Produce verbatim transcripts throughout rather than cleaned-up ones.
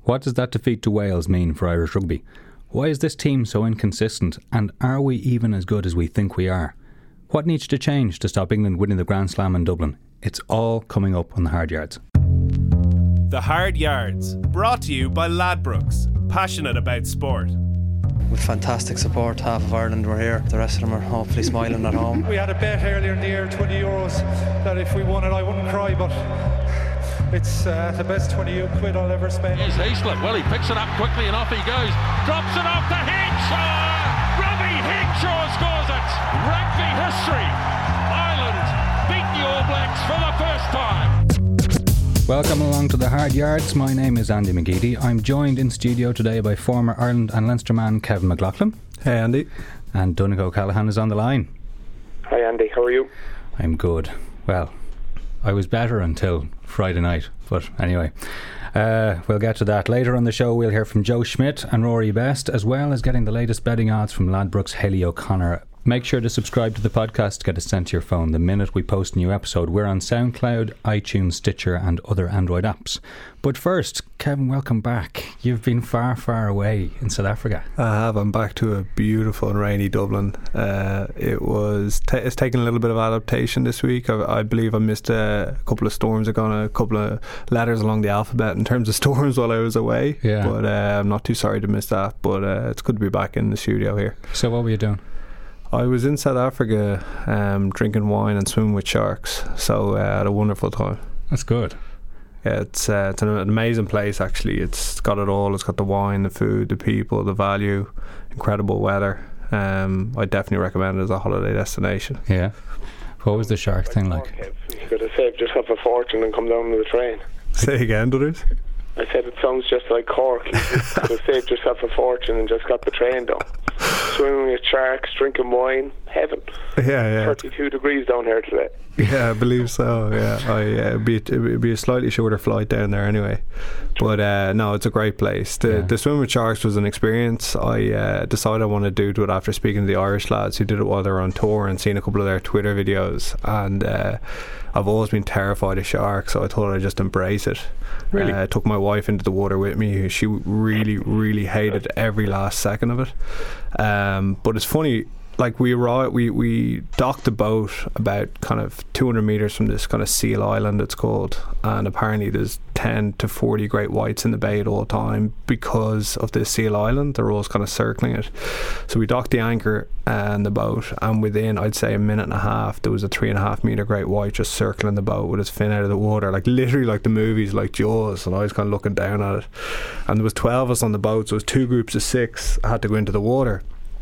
What does that defeat to Wales mean for Irish rugby? Why is this team so inconsistent, and are we even as good as we think we are? What needs to change to stop England winning the Grand Slam in Dublin? It's all coming up on the Hard Yards. The Hard Yards, brought to you by Ladbrokes, passionate about sport. With fantastic support, half of Ireland were here. The rest of them are hopefully smiling at home. We had a bet earlier in the year, twenty euros, that if we won it I wouldn't cry, but it's uh, the best twenty quid I'll ever spend. Here's Hayslip. Well, he picks it up quickly and off he goes. Drops it off to Hinshaw. Robbie Hinshaw scores it. Rugby history. Ireland beat the All Blacks for the first time. Welcome along to the Hard Yards. My name is Andy McGeady. I'm joined in studio today by former Ireland and Leinster man Kevin McLaughlin. Hey Andy. And Donegal Callaghan is on the line. Hi Andy, how are you? I'm good. Well, I was better until Friday night, but anyway, uh, we'll get to that. Later on the show we'll hear from Joe Schmidt and Rory Best, as well as getting the latest betting odds from Ladbrokes' Haley O'Connor. Make sure to subscribe to the podcast to get it sent to your phone the minute we post a new episode. We're on SoundCloud, iTunes, Stitcher and other Android apps. But first, Kevin, welcome back. You've been far, far away in South Africa. I have. I'm back to a beautiful and rainy Dublin. Uh, it was t- it's taken a little bit of adaptation this week. I, I believe I missed a couple of storms. I got a couple of letters along the alphabet in terms of storms while I was away. Yeah. But uh, I'm not too sorry to miss that. But uh, it's good to be back in the studio here. So what were you doing? I was in South Africa um, drinking wine and swimming with sharks, so uh, I had a wonderful time. That's good. Yeah, it's uh, it's an amazing place actually. It's got it all. It's got the wine, the food, the people, the value, incredible weather. Um, I definitely recommend it as a holiday destination. Yeah. What was the shark thing like? You could have saved yourself a fortune and come down with the train. Say again, Dudders? I said it sounds just like Cork. You could have saved yourself a fortune and just got the train down. Swimming with sharks, drinking wine, heaven. Yeah, yeah. thirty-two degrees down here today. Yeah, I believe so. Yeah, I, uh, it'd, be, it'd be a slightly shorter flight down there anyway. But uh, no, it's a great place. The, yeah. the swim with sharks was an experience. I uh, decided I wanted to do it after speaking to the Irish lads who did it while they were on tour and seeing a couple of their Twitter videos. And uh, I've always been terrified of sharks, so I thought I'd just embrace it. Really? I uh, took my wife into the water with me. She really, really hated every last second of it. Um, but it's funny. Like we arrived, we we docked the boat about kind of two hundred meters from this kind of seal island it's called, and apparently there's ten to forty great whites in the bay at all time because of this seal island. They're always kind of circling it. So we docked the anchor and the boat, and within I'd say a minute and a half there was a three and a half meter great white just circling the boat with its fin out of the water, like literally like the movies, like Jaws. And I was kind of looking down at it, and there was twelve of us on the boat, so it was two groups of six. I had to go into the water.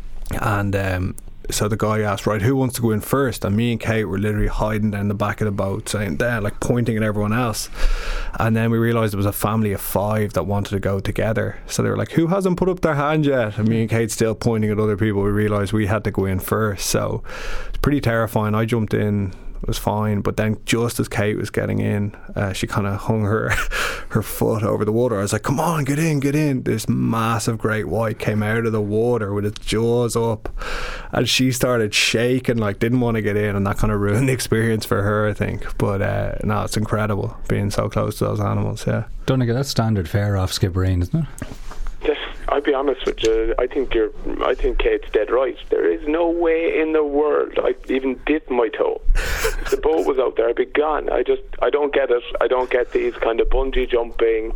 And um, so the guy asked, right, who wants to go in first? And me and Kate were literally hiding down the back of the boat, saying there, like pointing at everyone else. And then we realised there was a family of five that wanted to go together. So they were like, who hasn't put up their hand yet? And me and Kate still pointing at other people. We realised we had to go in first. So it's pretty terrifying. I jumped in. It was fine, but then just as Kate was getting in, uh, she kind of hung her her foot over the water. I was like, come on, get in, get in. This massive great white came out of the water with its jaws up, and she started shaking, like didn't want to get in, and that kind of ruined the experience for her, I think. But uh, no, it's incredible being so close to those animals. Yeah, Donegal, that's standard fare off Skibbereen, isn't it? Yes, I'll be honest with you. I think you're. I think Kate's dead right. There is no way in the world I even dipped my toe. If the boat was out there, I'd be gone. I just, I don't get it. I don't get these kind of bungee jumping,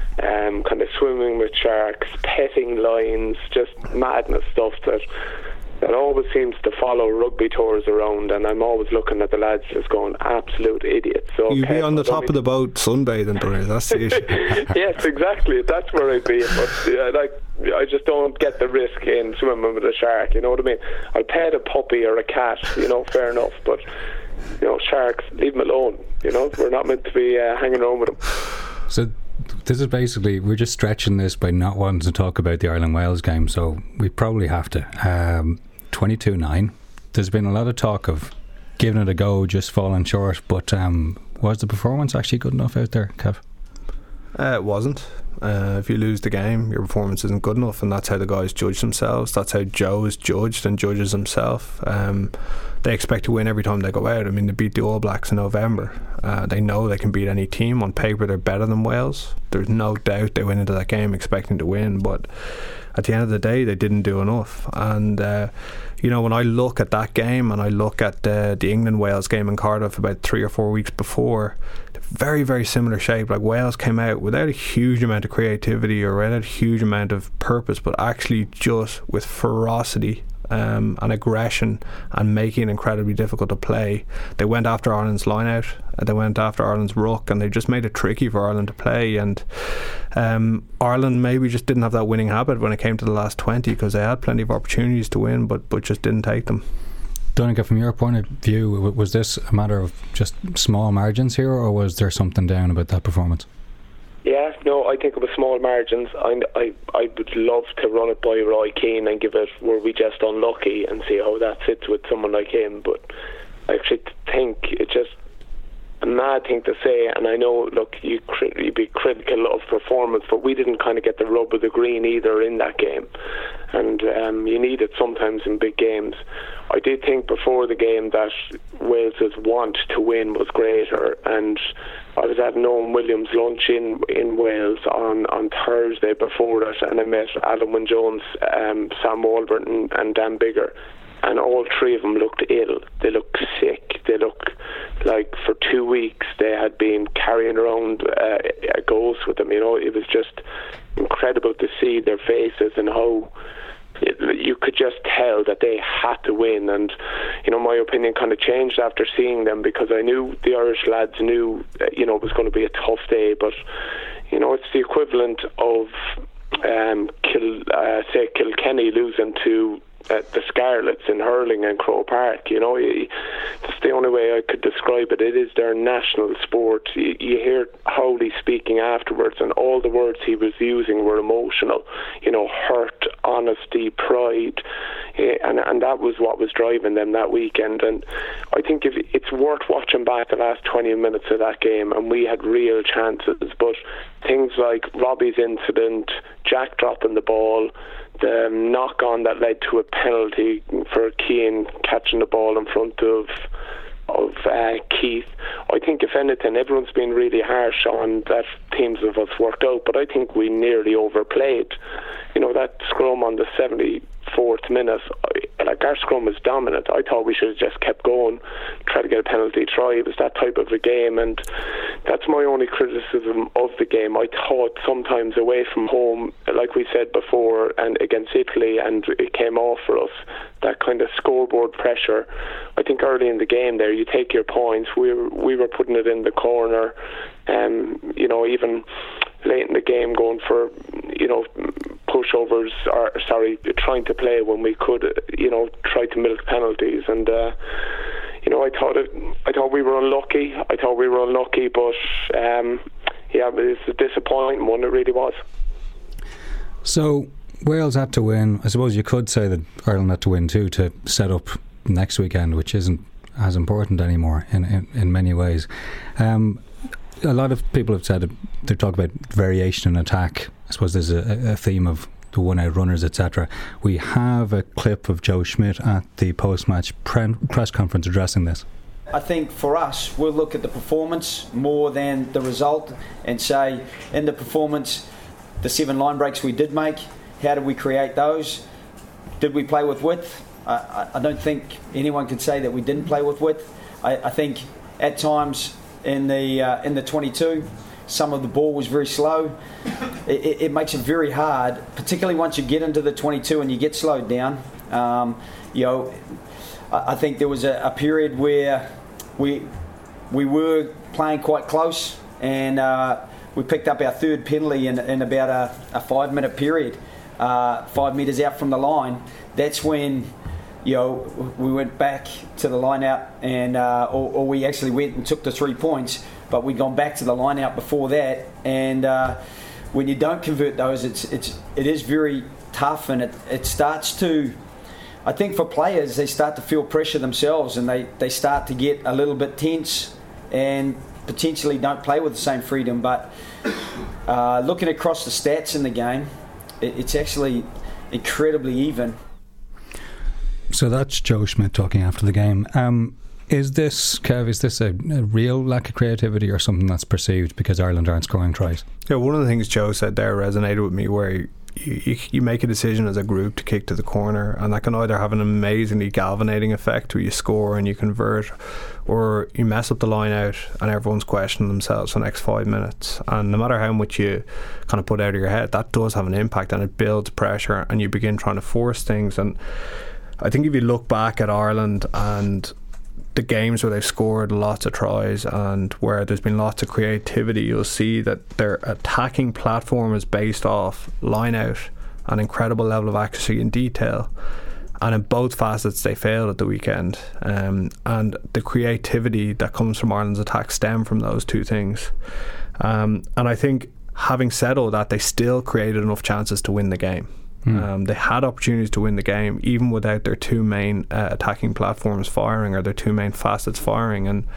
um, kind of swimming with sharks, petting lines, just madness stuff that that always seems to follow rugby tours around, and I'm always looking at the lads just going absolute idiots. So you'd be on the top of the boat sunbathing, Brian. That's the issue. Yes, exactly. That's where I'd be. But yeah, like, I just don't get the risk in swimming with a shark. You know what I mean? I'll pet a puppy or a cat. You know, fair enough. But you know, sharks, leave them alone. You know, we're not meant to be uh, hanging around with them. So this is basically, we're just stretching this by not wanting to talk about the Ireland-Wales game, so we probably have to. Um, twenty-two nine. There's been a lot of talk of giving it a go, just falling short, but um, was the performance actually good enough out there, Kev? Uh, it wasn't. Uh, if you lose the game, your performance isn't good enough, and that's how the guys judge themselves. That's how Joe is judged and judges himself. Um, they expect to win every time they go out. I mean, they beat the All Blacks in November. Uh, they know they can beat any team. On paper, they're better than Wales. There's no doubt they went into that game expecting to win, but at the end of the day, they didn't do enough. And uh, you know, when I look at that game and I look at uh, the England-Wales game in Cardiff about three or four weeks before, very, very similar shape. Like, Wales came out without a huge amount of creativity or without a huge amount of purpose, but actually just with ferocity um, and aggression and making it incredibly difficult to play. They went after Ireland's line out, they went after Ireland's ruck, and they just made it tricky for Ireland to play. And um, Ireland maybe just didn't have that winning habit when it came to the last twenty, because they had plenty of opportunities to win, but, but just didn't take them. Donnacha, from your point of view, was this a matter of just small margins here, or was there something down about that performance? Yeah, no, I think it was small margins. I, I, I would love to run it by Roy Keane and give it, were we just unlucky, and see how that sits with someone like him. But I actually think it's just a mad thing to say, and I know, look, you you'd be critical of performance, but we didn't kind of get the rub of the green either in that game, and um, you need it sometimes in big games. I did think before the game that Wales's want to win was greater, and I was at an Owen Williams lunch in, in Wales on, on Thursday before that, and I met Alan Wynne-Jones, um, Sam Warburton and Dan Biggar, and all three of them looked ill. They looked sick. They looked like for two weeks they had been carrying around uh, a ghost with them. You know, it was just incredible to see their faces and how it, you could just tell that they had to win. And you know, my opinion kind of changed after seeing them, because I knew the Irish lads knew, you know, it was going to be a tough day. But you know, it's the equivalent of um, Kil, uh, say Kilkenny losing to Uh, the Scarlets in hurling in Croke Park. You know, you, that's the only way I could describe it. It is their national sport. You, you hear Howley speaking afterwards, and all the words he was using were emotional. You know, hurt, honesty, pride, yeah, and and that was what was driving them that weekend. And I think if it's worth watching back the last twenty minutes of that game, and we had real chances, but things like Robbie's incident, Jack dropping the ball, the knock on that led to a penalty for Keane catching the ball in front of of uh, Keith. I think if anything, everyone's been really harsh on that teams of us worked out, but I think we nearly overplayed. You know, that scrum on the seventy-fourth minute, like, our scrum was dominant. I thought we should have just kept going, try to get a penalty try. It was that type of a game, and that's my only criticism of the game. I thought sometimes away from home, like we said before, and against Italy, and it came off for us, that kind of scoreboard pressure. I think early in the game there, you take your points. We were, we were putting it in the corner, um, you know, even late in the game going for, you know, pushovers, or sorry, trying to play when we could, you know, try to milk penalties. And uh, you know, I thought it, I thought we were unlucky. I thought we were unlucky, but um, yeah, it's a disappointing one. It really was. So Wales had to win. I suppose you could say that Ireland had to win too to set up next weekend, which isn't as important anymore in in, in many ways. Um, a lot of people have said, they talk about variation in attack. I suppose there's a, a theme of the one-out runners, et cetera. We have a clip of Joe Schmidt at the post-match pre- press conference addressing this. I think for us, we'll look at the performance more than the result and say, in the performance, the seven line breaks we did make, how did we create those? Did we play with width? I, I don't think anyone could say that we didn't play with width. I, I think at times in the uh, in the twenty-two, some of the ball was very slow. It, it makes it very hard, particularly once you get into the twenty-two and you get slowed down. Um, you know, I think there was a, a period where we we were playing quite close, and uh, we picked up our third penalty in, in about a, a five-minute period, uh, five metres out from the line. That's when, you know, we went back to the line out, and uh, or, or we actually went and took the three points, but we'd gone back to the line out before that. And uh, when you don't convert those, it's it's it is very tough, and it, it starts to, I think for players, they start to feel pressure themselves, and they, they start to get a little bit tense, and potentially don't play with the same freedom, but uh, looking across the stats in the game, it, it's actually incredibly even. So that's Joe Schmidt talking after the game. Um, is this, Kev, is this a, a real lack of creativity or something that's perceived because Ireland aren't scoring tries? Yeah, one of the things Joe said there resonated with me, where you, you, you make a decision as a group to kick to the corner, and that can either have an amazingly galvanating effect where you score and you convert, or you mess up the line out and everyone's questioning themselves for the next five minutes. And no matter how much you kind of put out of your head, that does have an impact, and it builds pressure, and you begin trying to force things. And I think if you look back at Ireland and the games where they've scored lots of tries and where there's been lots of creativity, you'll see that their attacking platform is based off line out, an incredible level of accuracy and detail, and in both facets they failed at the weekend, um, and the creativity that comes from Ireland's attack stem from those two things, um, and I think having said all that, they still created enough chances to win the game. Mm. Um, they had opportunities to win the game even without their two main uh, attacking platforms firing, or their two main facets firing. And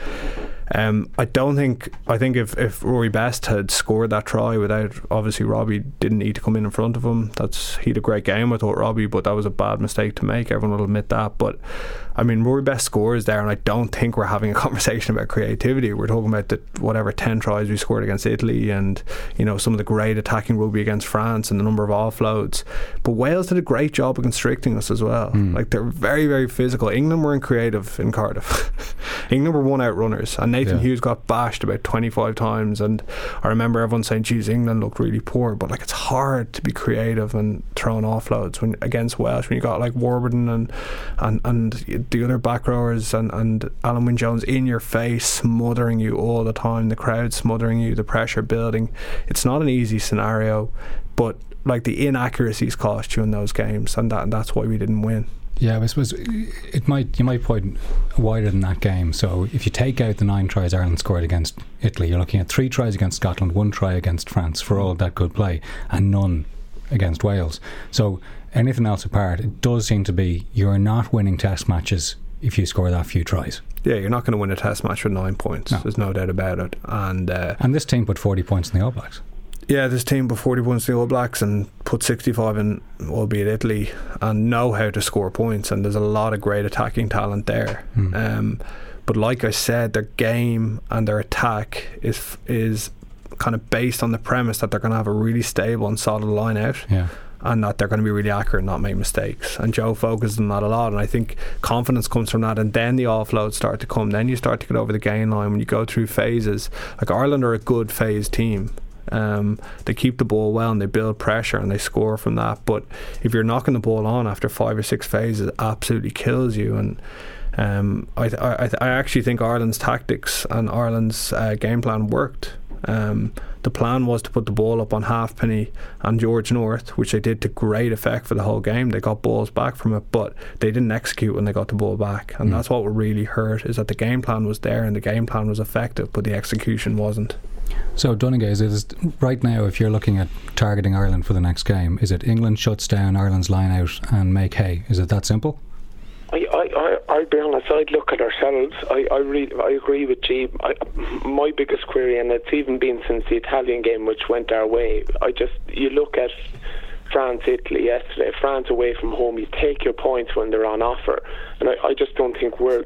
um, I don't think I think if, if Rory Best had scored that try without, obviously Robbie didn't need to come in in front of him, that's he had a great game, I thought, Robbie, but that was a bad mistake to make, everyone will admit that. But I mean, Rory Best scores there, and I don't think we're having a conversation about creativity. We're talking about the whatever ten tries we scored against Italy, and you know, some of the great attacking rugby against France and the number of offloads. But Wales did a great job of constricting us as well. Mm. Like, they're very, very physical. England weren't creative in Cardiff. England were one out runners, and Nathan yeah. Hughes got bashed about twenty-five times, and I remember everyone saying, geez, England looked really poor. But like, it's hard to be creative and throwing offloads when against Welsh, when you got like Warburton and and, and the other back rowers and, and Alan Wynne-Jones in your face, smothering you all the time, the crowd smothering you, the pressure building. It's not an easy scenario, but like, the inaccuracies cost you in those games, and that and that's why we didn't win. Yeah, I suppose it might you might point wider than that game. So if you take out the nine tries Ireland scored against Italy, you're looking at three tries against Scotland, one try against France for all that good play, and none against Wales. So anything else apart, it does seem to be you're not winning test matches if you score that few tries. Yeah, you're not going to win a test match with nine points. No. There's no doubt about it. And uh, and this team put forty points in the All Blacks. Yeah, this team put forty points in the All Blacks and put sixty-five in, albeit Italy, and know how to score points, and there's a lot of great attacking talent there. Mm. Um, but like I said, their game and their attack is is kind of based on the premise that they're going to have a really stable and solid line out. Yeah. And that they're going to be really accurate and not make mistakes. And Joe focuses on that a lot, and I think confidence comes from that. And then the offloads start to come. Then you start to get over the gain line when you go through phases. Like, Ireland are a good phase team. Um, they keep the ball well and they build pressure and they score from that. But if you're knocking the ball on after five or six phases, it absolutely kills you. And um, I, I, I actually think Ireland's tactics and Ireland's uh, game plan worked. Um, the plan was to put the ball up on Halfpenny and George North, which they did to great effect for the whole game. They got balls back from it, but they didn't execute when they got the ball back, and mm. that's what really hurt, is that the game plan was there and the game plan was effective, but the execution wasn't. So Donegal, is it right now, if you're looking at targeting Ireland for the next game, is it England shuts down Ireland's line out and make hay? Is it that simple? I, I, I, I'll be honest, I'd look at ourselves. I, I really, I agree with G. I, my biggest query, and it's even been since the Italian game, which went our way, I just, you look at France, Italy yesterday, France away from home, you take your points when they're on offer. And I, I just don't think we're,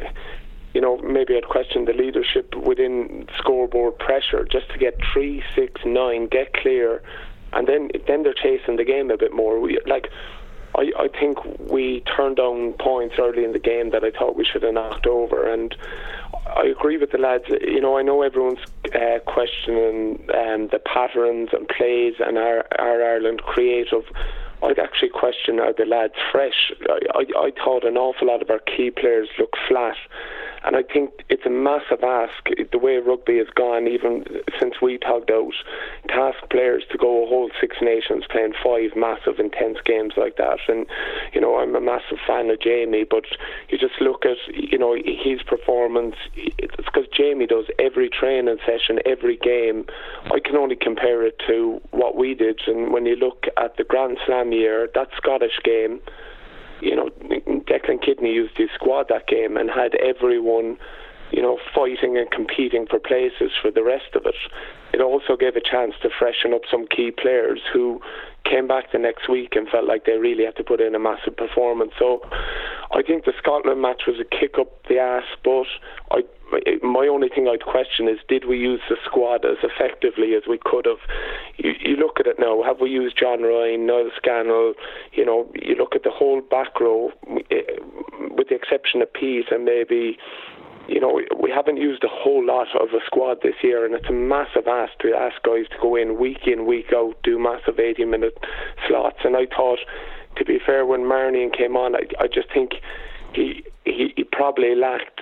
you know, maybe I'd question the leadership within scoreboard pressure just to get three, six, nine, get clear, and then then they're chasing the game a bit more. We, like, I, I think we turned down points early in the game that I thought we should have knocked over, and I agree with the lads. You know, I know everyone's uh, questioning um, the patterns and plays and are, are Ireland creative. I'd actually question, are the lads fresh? I, I, I thought an awful lot of our key players look flat, and I think it's a massive ask, the way rugby has gone, even since we tugged out, to ask players to go a whole Six Nations playing five massive intense games like that. And you know, I'm a massive fan of Jamie, but you just look at, you know, his performance. It's because Jamie does every training session, every game. I can only compare it to what we did. And when you look at the Grand Slam year, that Scottish game, you know, Declan Kidney used his squad that game and had everyone, you know, fighting and competing for places for the rest of it. It also gave a chance to freshen up some key players who came back the next week and felt like they really had to put in a massive performance. So I think the Scotland match was a kick up the arse, but I, my only thing I'd question is, did we use the squad as effectively as we could have? You, you look at it now, have we used John Ryan, Niall Scannell? You know, you look at the whole back row, with the exception of Pease and maybe, you know, we haven't used a whole lot of a squad this year, and it's a massive ask to ask guys to go in week in, week out, do massive eighty minute slots. And I thought, to be fair, when Marnion came on, I, I just think he, he he probably lacked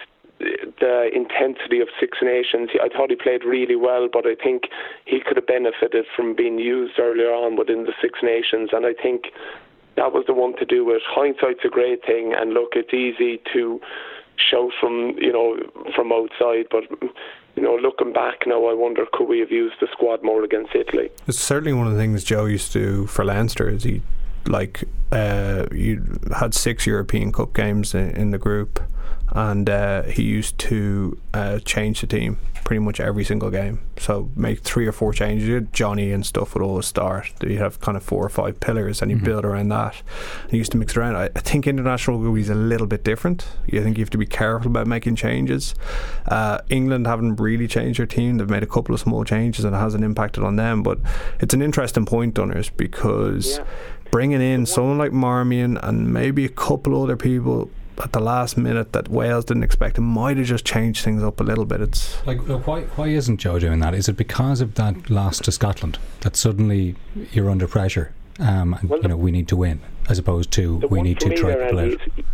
the intensity of Six Nations. I thought he played really well, but I think he could have benefited from being used earlier on within the Six Nations, and I think that was the one to do with. Hindsight's a great thing, and look, it's easy to shout from, you know, from outside, but, you know, looking back now, I wonder, could we have used the squad more against Italy? It's certainly one of the things Joe used to do for Leinster. Is he, like, uh, you had six European Cup games in, in the group, and uh, he used to uh, change the team pretty much every single game. So make three or four changes. You had Johnny and stuff would always start. You have kind of four or five pillars, and you mm-hmm. build around that. And you used to mix it around. I, I think international rugby is a little bit different. You think you have to be careful about making changes. Uh, England haven't really changed their team. They've made a couple of small changes, and it hasn't impacted on them. But it's an interesting point, Dunners, because yeah. bringing in someone like Marmion and maybe a couple other people at the last minute that Wales didn't expect, it might have just changed things up a little bit. It's like, why why isn't Joe doing that? Is it because of that loss to Scotland that suddenly you're under pressure, um, and well, you know, we need to win, as opposed to we need to try to play it?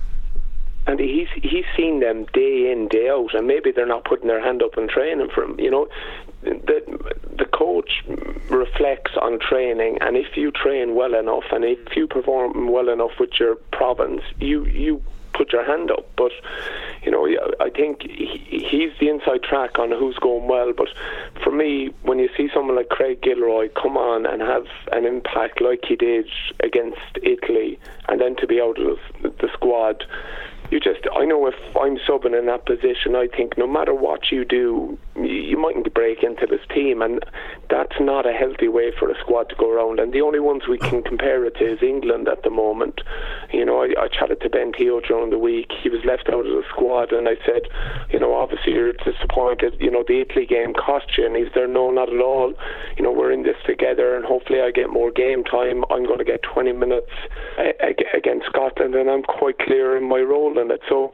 And he's he's seen them day in, day out, and maybe they're not putting their hand up and training for him. You know, the the coach reflects on training, and if you train well enough, and if you perform well enough with your province, you you put your hand up. But you know, I think he, he's the inside track on who's going well. But for me, when you see someone like Craig Gilroy come on and have an impact like he did against Italy, and then to be out of the squad, you just, I know if I'm subbing in that position, I think no matter what you do, you mightn't break into this team, and that's not a healthy way for a squad to go around. And the only ones we can compare it to is England at the moment. You know, I, I chatted to Ben Teo during the week. He was left out of the squad, and I said, you know, obviously you're disappointed. You know, the Italy game cost you, and he's there, no, not at all. You know, we're in this together, and hopefully I get more game time. I'm going to get twenty minutes against Scotland, and I'm quite clear in my role in it. So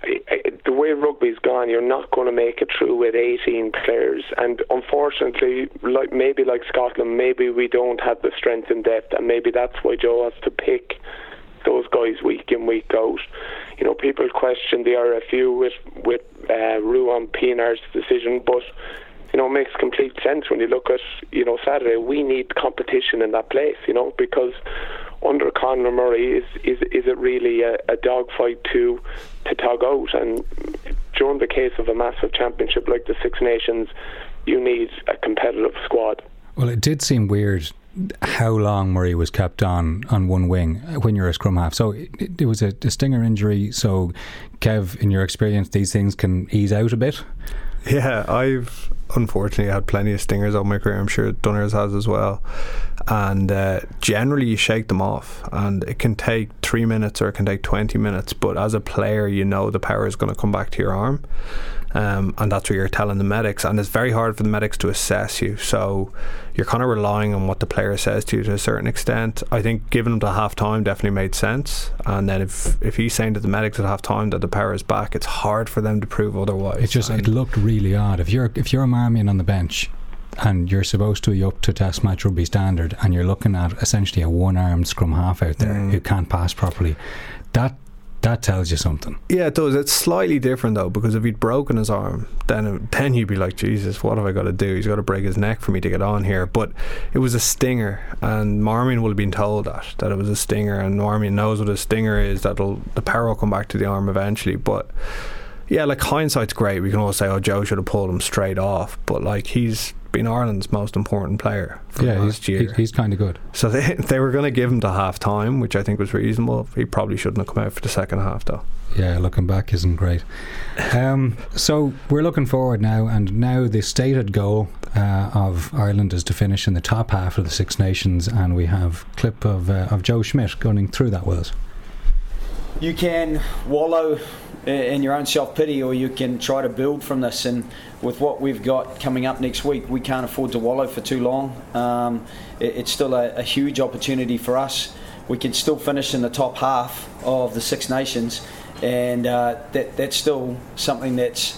the way rugby's gone, you're not going to make it through with eighteen players, and unfortunately, like maybe like Scotland, maybe we don't have the strength and depth, and maybe that's why Joe has to pick those guys week in, week out. You know, people question the R F U with with uh, Ruan Pienaar's decision, but you know, it makes complete sense when you look at, you know, Saturday. We need competition in that place, you know, because under Conor Murray, is is is it really a, a dogfight to to tug out? And during the case of a massive championship like the Six Nations, you need a competitive squad. Well, it did seem weird how long Murray was kept on on one wing when you're a scrum half. So it, it was a, a stinger injury. So, Kev, in your experience, these things can ease out a bit? Yeah, I've unfortunately had plenty of stingers over my career. I'm sure Dunners has as well. And uh, generally you shake them off, and it can take three minutes or it can take twenty minutes, but as a player you know the power is going to come back to your arm, um, and that's what you're telling the medics, and it's very hard for the medics to assess you, so you're kind of relying on what the player says to you to a certain extent. I think giving them to half time definitely made sense, and then if if he's saying to the medics at half time that the power is back, it's hard for them to prove otherwise. It just and it looked really odd. If you're if you're a Marmion on the bench and you're supposed to be up to test match rugby standard, and you're looking at essentially a one-armed scrum half out there mm. who can't pass properly, that that tells you something. Yeah, it does. It's slightly different though, because if he'd broken his arm, then then you'd be like, Jesus, what have I got to do? He's got to break his neck for me to get on here. But it was a stinger, and Marmion would have been told that that it was a stinger, and Marmion knows what a stinger is. That'll the power will come back to the arm eventually. But yeah, like hindsight's great. We can all say, oh, Joe should have pulled him straight off, but like he's been Ireland's most important player for yeah, last he's, year. He, he's kind of good. So they they were going to give him to half time, which I think was reasonable. He probably shouldn't have come out for the second half, though. Yeah, looking back isn't great. Um, so we're looking forward now, and now the stated goal uh, of Ireland is to finish in the top half of the Six Nations, and we have a clip of uh, of Joe Schmidt going through that with us. You can wallow in your own self-pity, or you can try to build from this, and with what we've got coming up next week, we can't afford to wallow for too long. Um, it, it's still a, a huge opportunity for us. We can still finish in the top half of the Six Nations, and uh, that that's still something that's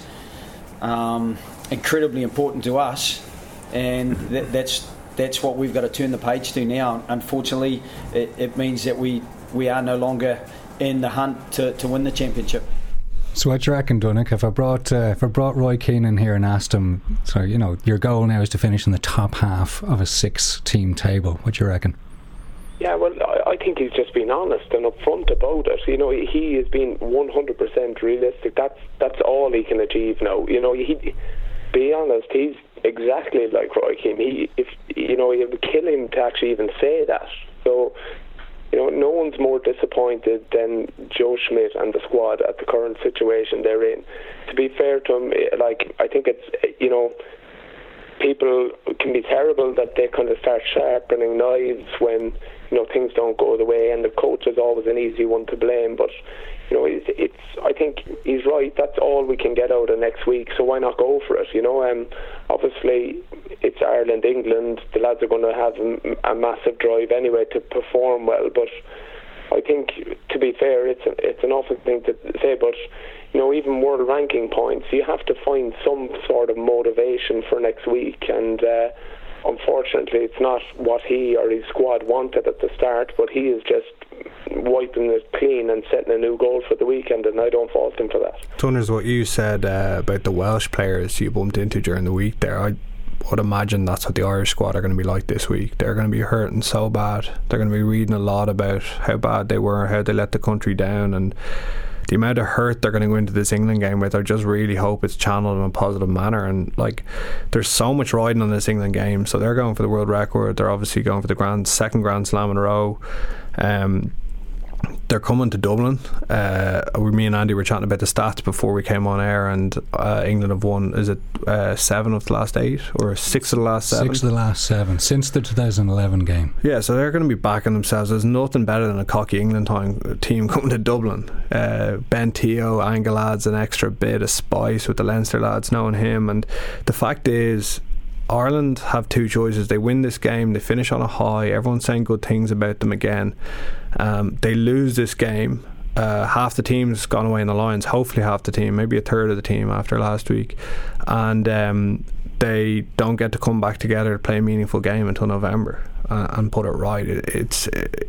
um, incredibly important to us, and that, that's that's what we've got to turn the page to now. Unfortunately, it, it means that we, we are no longer in the hunt to, to win the championship. So what do you reckon, Dunik? If I brought uh, if I brought Roy Keane in here and asked him, so you know, your goal now is to finish in the top half of a six-team table, what do you reckon? Yeah, well, I, I think he's just been honest and upfront about it. You know, he has been one hundred percent realistic. That's that's all he can achieve now. You know, he be honest. He's exactly like Roy Keane. He, if you know, it would kill him to actually even say that. So. You know, no one's more disappointed than Joe Schmidt and the squad at the current situation they're in. To be fair to him, like, I think it's, you know, people can be terrible that they kind of start sharpening knives when, you know, things don't go the way, and the coach is always an easy one to blame. But, you know, it's, it's I think he's right. That's all we can get out of next week, so why not go for it? You know, um, obviously it's Ireland, England. The lads are going to have a, a massive drive anyway to perform well. But I think, to be fair, it's a, it's an awful thing to say, but you know, even world ranking points, you have to find some sort of motivation for next week, and uh, unfortunately it's not what he or his squad wanted at the start, but he is just wiping it clean and setting a new goal for the weekend, and I don't fault him for that. Tunners, what you said uh, about the Welsh players you bumped into during the week there, I would imagine that's what the Irish squad are going to be like this week. They're going to be hurting so bad. They're going to be reading a lot about how bad they were, how they let the country down, and the amount of hurt they're going to go into this England game with. I just really hope it's channeled in a positive manner. And like, there's so much riding on this England game, so they're going for the world record. They're obviously going for the grand second Grand Slam in a row. Um, they're coming to Dublin. Uh, me and Andy were chatting about the stats before we came on air, and uh, England have won, is it uh, seven of the last eight or six of the last seven? Six of the last seven since the two thousand eleven game. Yeah, so they're going to be backing themselves. There's nothing better than a cocky England time, team coming to Dublin. Uh, Ben Teo, Angle adds an extra bit of spice with the Leinster lads knowing him, and the fact is, Ireland have two choices. They win this game, they finish on a high, everyone's saying good things about them again. Um, they lose this game, uh, half the team's gone away in the Lions, hopefully half the team, maybe a third of the team after last week, and um, they don't get to come back together to play a meaningful game until November uh, and put it right. It, it's it,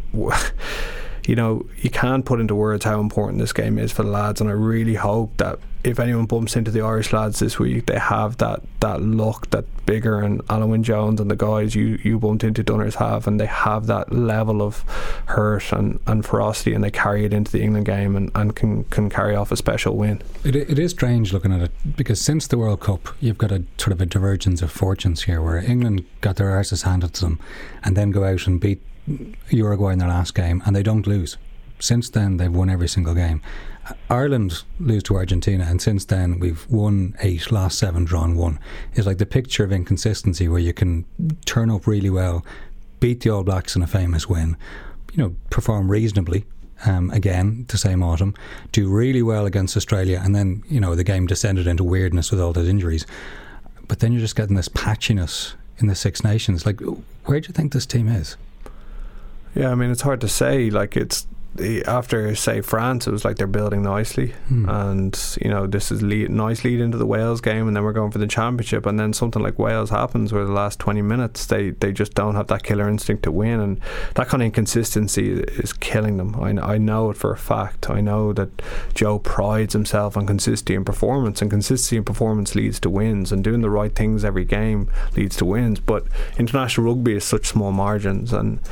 you know, you can't put into words how important this game is for the lads, and I really hope that if anyone bumps into the Irish lads this week, they have that, that luck that Bigger and Alan Wynne-Jones and the guys you, you bumped into Dunners have, and they have that level of hurt and, and ferocity, and they carry it into the England game and, and can, can carry off a special win. It, it is strange looking at it, because since the World Cup you've got a sort of a divergence of fortunes here, where England got their arses handed to them and then go out and beat Uruguay in their last game, and they don't lose. Since then they've won every single game. Ireland lose to Argentina, and since then we've won eight, lost seven, drawn one. It's like the picture of inconsistency, where you can turn up really well, beat the All Blacks in a famous win, you know, perform reasonably um, again the same autumn, do really well against Australia, and then, you know, the game descended into weirdness with all those injuries. But then you're just getting this patchiness in the Six Nations. Like, where do you think this team is? Yeah, I mean, it's hard to say. Like, it's after, say, France, it was like they're building nicely, hmm. and you know, this is lead, nice lead into the Wales game, and then we're going for the championship, and then something like Wales happens where the last twenty minutes they, they just don't have that killer instinct to win, and that kind of inconsistency is killing them. I, I know it for a fact. I know that Joe prides himself on consistency and performance, and consistency and performance leads to wins, and doing the right things every game leads to wins, but international rugby is such small margins, and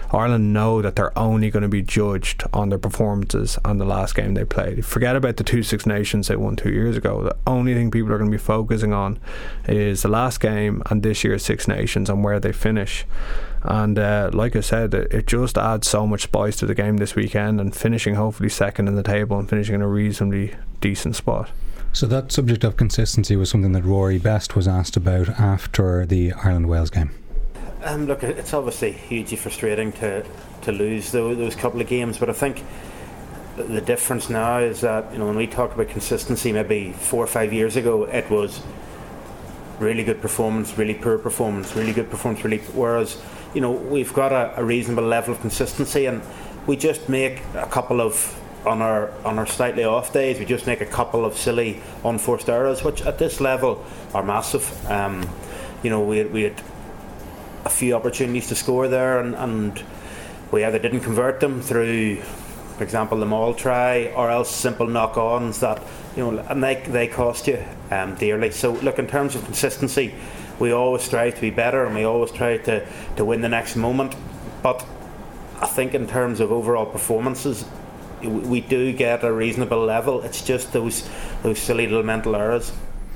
Ireland know that they're only going to be judged on their performances on the last game they played. Forget about the two Six Nations they won two years ago. The only thing people are going to be focusing on is the last game and this year's Six Nations and where they finish. And uh, like I said, it, it just adds so much spice to the game this weekend, and finishing hopefully second in the table and finishing in a reasonably decent spot. So that subject of consistency was something that Rory Best was asked about after the Ireland-Wales game. Um, look, it's obviously hugely frustrating to, to lose those, those couple of games, but I think the difference now is that, you know, when we talk about consistency maybe four or five years ago, it was really good performance, really poor performance, really good performance, really, whereas, you know, we've got a, a reasonable level of consistency, and we just make a couple of on our on our slightly off days, we just make a couple of silly unforced errors, which at this level are massive. Um, you know, we we had a few opportunities to score there, and, and we either didn't convert them through, for example, the Maul try, or else simple knock-ons that, you know, and they they cost you um, dearly. So look, in terms of consistency, we always strive to be better, and we always try to, to win the next moment. But I think in terms of overall performances, we do get a reasonable level. It's just those those silly little mental errors.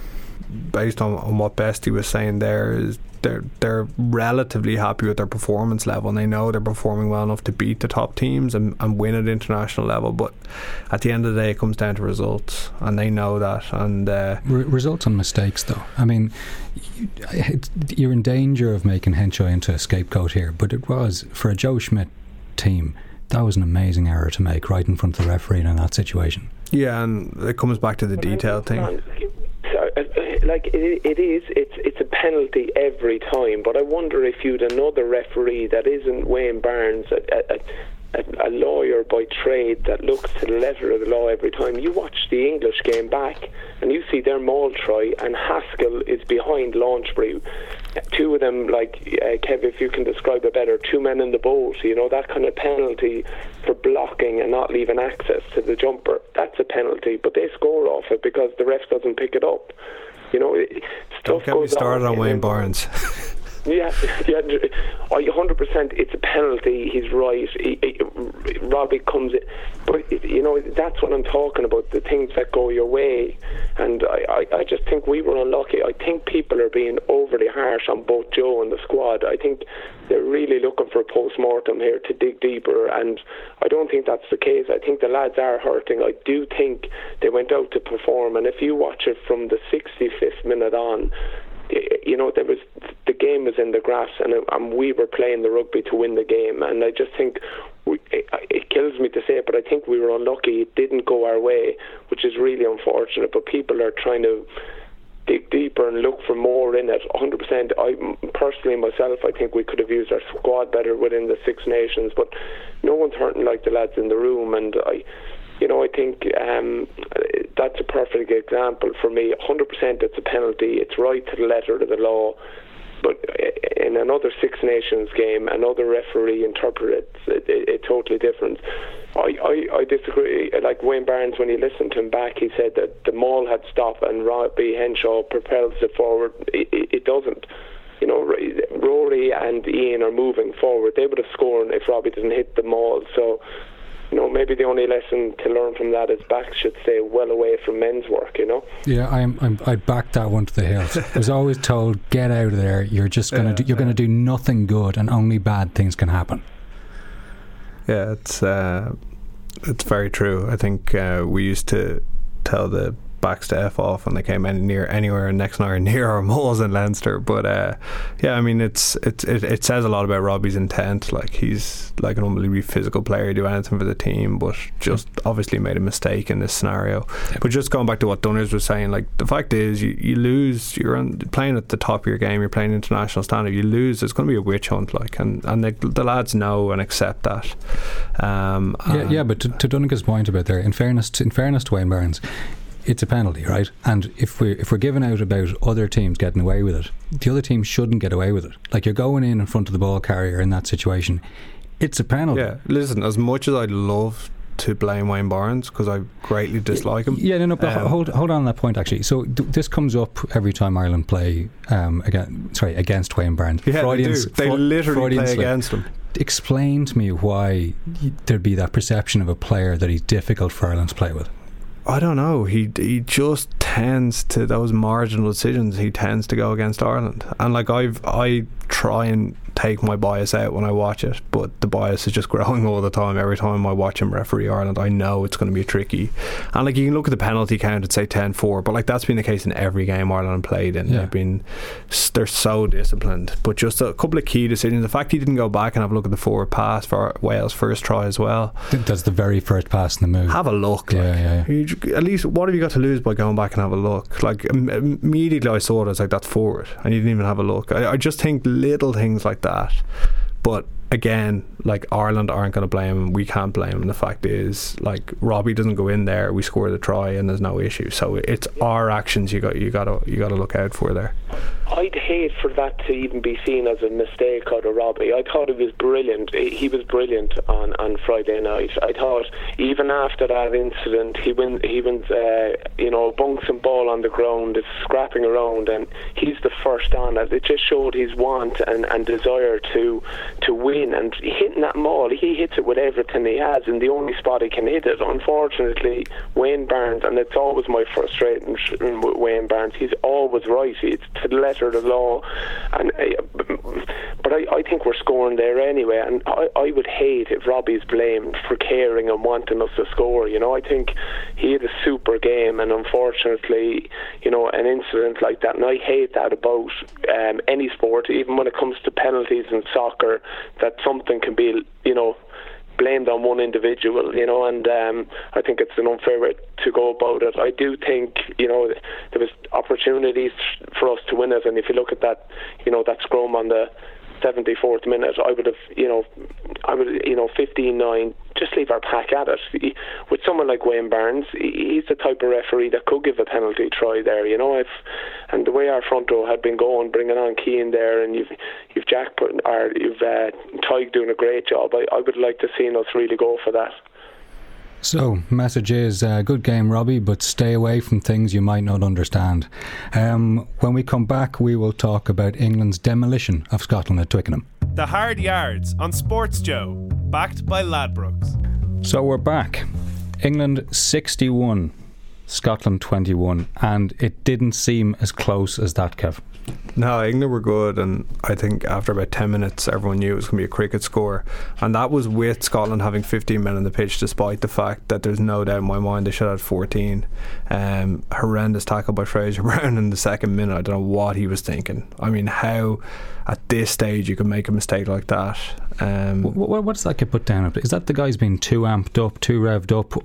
Based on, on what Bestie was saying there, is they're they're relatively happy with their performance level, and they know they're performing well enough to beat the top teams and, and win at international level. But at the end of the day, it comes down to results, and they know that. And uh, Re- results and mistakes, though. I mean, you, it's, you're in danger of making Henshaw into a scapegoat here, but it was, for a Joe Schmidt team, that was an amazing error to make right in front of the referee in that situation. Yeah, and it comes back to the detail thing. So, uh, like it, it is, it's it's a penalty every time. But I wonder if you'd another referee that isn't Wayne Barnes, a, a, a, a lawyer by trade that looks to the letter of the law every time. You watch the English game back, and you see their maul try, and Haskell is behind Launchbury. Two of them, like uh, Kev, if you can describe it better, two men in the boat. You know, that kind of penalty for blocking and not leaving access to the jumper. That's a penalty, but they score off it because the ref doesn't pick it up. You know, stuff Don't get goes me started on, on Wayne Barnes. Yeah, yeah, one hundred percent. It's a penalty. He's right. He, he, Robbie comes in, but you know that's what I'm talking about. The things that go your way, and I, I, I just think we were unlucky. I think people are being overly harsh on both Joe and the squad. I think they're really looking for a post-mortem here to dig deeper, and I don't think that's the case. I think the lads are hurting. I do think they went out to perform, and if you watch it from the sixty-fifth minute on, you know, there was the game was in the grass, and, and we were playing the rugby to win the game. And I just think we, it, it kills me to say it, but I think we were unlucky. It didn't go our way, which is really unfortunate. But people are trying to dig deeper and look for more in it. one hundred percent. I personally myself, I think we could have used our squad better within the Six Nations, but no one's hurting like the lads in the room. And I. You know, I think um, that's a perfect example for me. one hundred percent it's a penalty. It's right to the letter of the law. But in another Six Nations game, another referee interprets it, it, it totally different. I, I, I disagree. Like Wayne Barnes, when you listen to him back, he said that the maul had stopped and Robbie Henshaw propels it forward. It, it, it doesn't. You know, Rory and Ian are moving forward. They would have scored if Robbie didn't hit the maul. So, you know, maybe the only lesson to learn from that is backs should stay well away from men's work, you know. Yeah, I'm, I'm I back that one to the hilt. I was always told, get out of there. You're just gonna yeah, do, you're yeah. gonna do nothing good, and only bad things can happen. Yeah, it's uh, it's very true. I think uh, we used to tell the backs to F off when they came any near anywhere next hour near our moles in Leinster. But uh, yeah, I mean, it's, it's it it says a lot about Robbie's intent. Like, he's like an unbelievably physical player, do anything for the team, but just obviously made a mistake in this scenario. Yep. But just going back to what Dunners was saying, like, the fact is you, you lose, you're on, playing at the top of your game, you're playing international standard, you lose, it's going to be a witch hunt, like, and, and the, the lads know and accept that. Um, yeah, yeah, but to, to Donnacha's point about there, in fairness to, in fairness to Wayne Barnes, it's a penalty, right? And if we if we're giving out about other teams getting away with it, the other team shouldn't get away with it. Like, you're going in in front of the ball carrier in that situation. It's a penalty. Yeah, listen, as much as I'd love to blame Wayne Barnes, because I greatly dislike him. Yeah, no, no, but um, hold hold on that point, actually. So th- this comes up every time Ireland play um, again, sorry, against Wayne Barnes. Yeah, Freudian, they do. They Fre- literally Freudian play slip. against him. explain to me why there'd be that perception of a player that he's difficult for Ireland to play with? I don't know. He he just tends to, those marginal decisions, he tends to go against Ireland. And like I've I try and take my bias out when I watch it, but the bias is just growing all the time. Every time I watch him referee Ireland, I know it's going to be tricky. And like you can look at the penalty count and say ten four, but like that's been the case in every game Ireland played in. Yeah. They've been they're so disciplined. But just a couple of key decisions. The fact he didn't go back and have a look at the forward pass for Wales' first try as well. I think that's the very first pass in the move. Have a look. Yeah, like, yeah, yeah. You, at least what have you got to lose by going back and have a look? Like im- immediately I saw it, I was like, that's forward, and you didn't even have a look. I, I just think little things like that. But again, like Ireland aren't going to blame him. We can't blame him. The fact is, like Robbie doesn't go in there, we score the try, and there's no issue. So it's our actions you got you got to you got to look out for there. I'd hate for that to even be seen as a mistake out of Robbie. I thought he was brilliant. He was brilliant on, on Friday night. I thought even after that incident, he wins, he wins, uh, you know, bunks and ball on the ground, is scrapping around, and he's the first on it. It just showed his want and, and desire to to win. And hitting that maul, he hits it with everything he has, in the only spot he can hit it. Unfortunately, Wayne Barnes, and it's always my frustration with Wayne Barnes, he's always right. It's to the letter of the law, and uh, but I, I think we're scoring there anyway, and I, I would hate if Robbie's blamed for caring and wanting us to score. You know, I think he had a super game, and unfortunately, you know, an incident like that, and I hate that about um, any sport, even when it comes to penalties in soccer, that something can be, you know, blamed on one individual, you know, and um, I think it's an unfair way to go about it. I do think, you know, there was opportunities for us to win it, and if you look at that, you know, that scrum on the seventy-fourth minute, I would have, you know, I would, you know, fifteen nine, just leave our pack at it. With someone like Wayne Barnes, he's the type of referee that could give a penalty try there, you know. If and the way our front row had been going, bringing on Keane there, and you've you've Jack put, or you've uh, Tig doing a great job. I, I would like to see us really go for that. So, message is, uh, good game, Robbie, but stay away from things you might not understand. Um, when we come back, we will talk about England's demolition of Scotland at Twickenham. The Hard Yards on Sports Joe, backed by Ladbrokes. So we're back. England sixty-one, Scotland twenty-one, and it didn't seem as close as that, Kev. No, England were good, and I think after about ten minutes everyone knew it was going to be a cricket score, and that was with Scotland having fifteen men on the pitch, despite the fact that there's no doubt in my mind they should have had fourteen. Um, horrendous tackle by Fraser Brown in the second minute. I don't know what he was thinking. I mean, how at this stage you can make a mistake like that. Um, what, what does that get put down? Is that the guy's been too amped up, too revved up?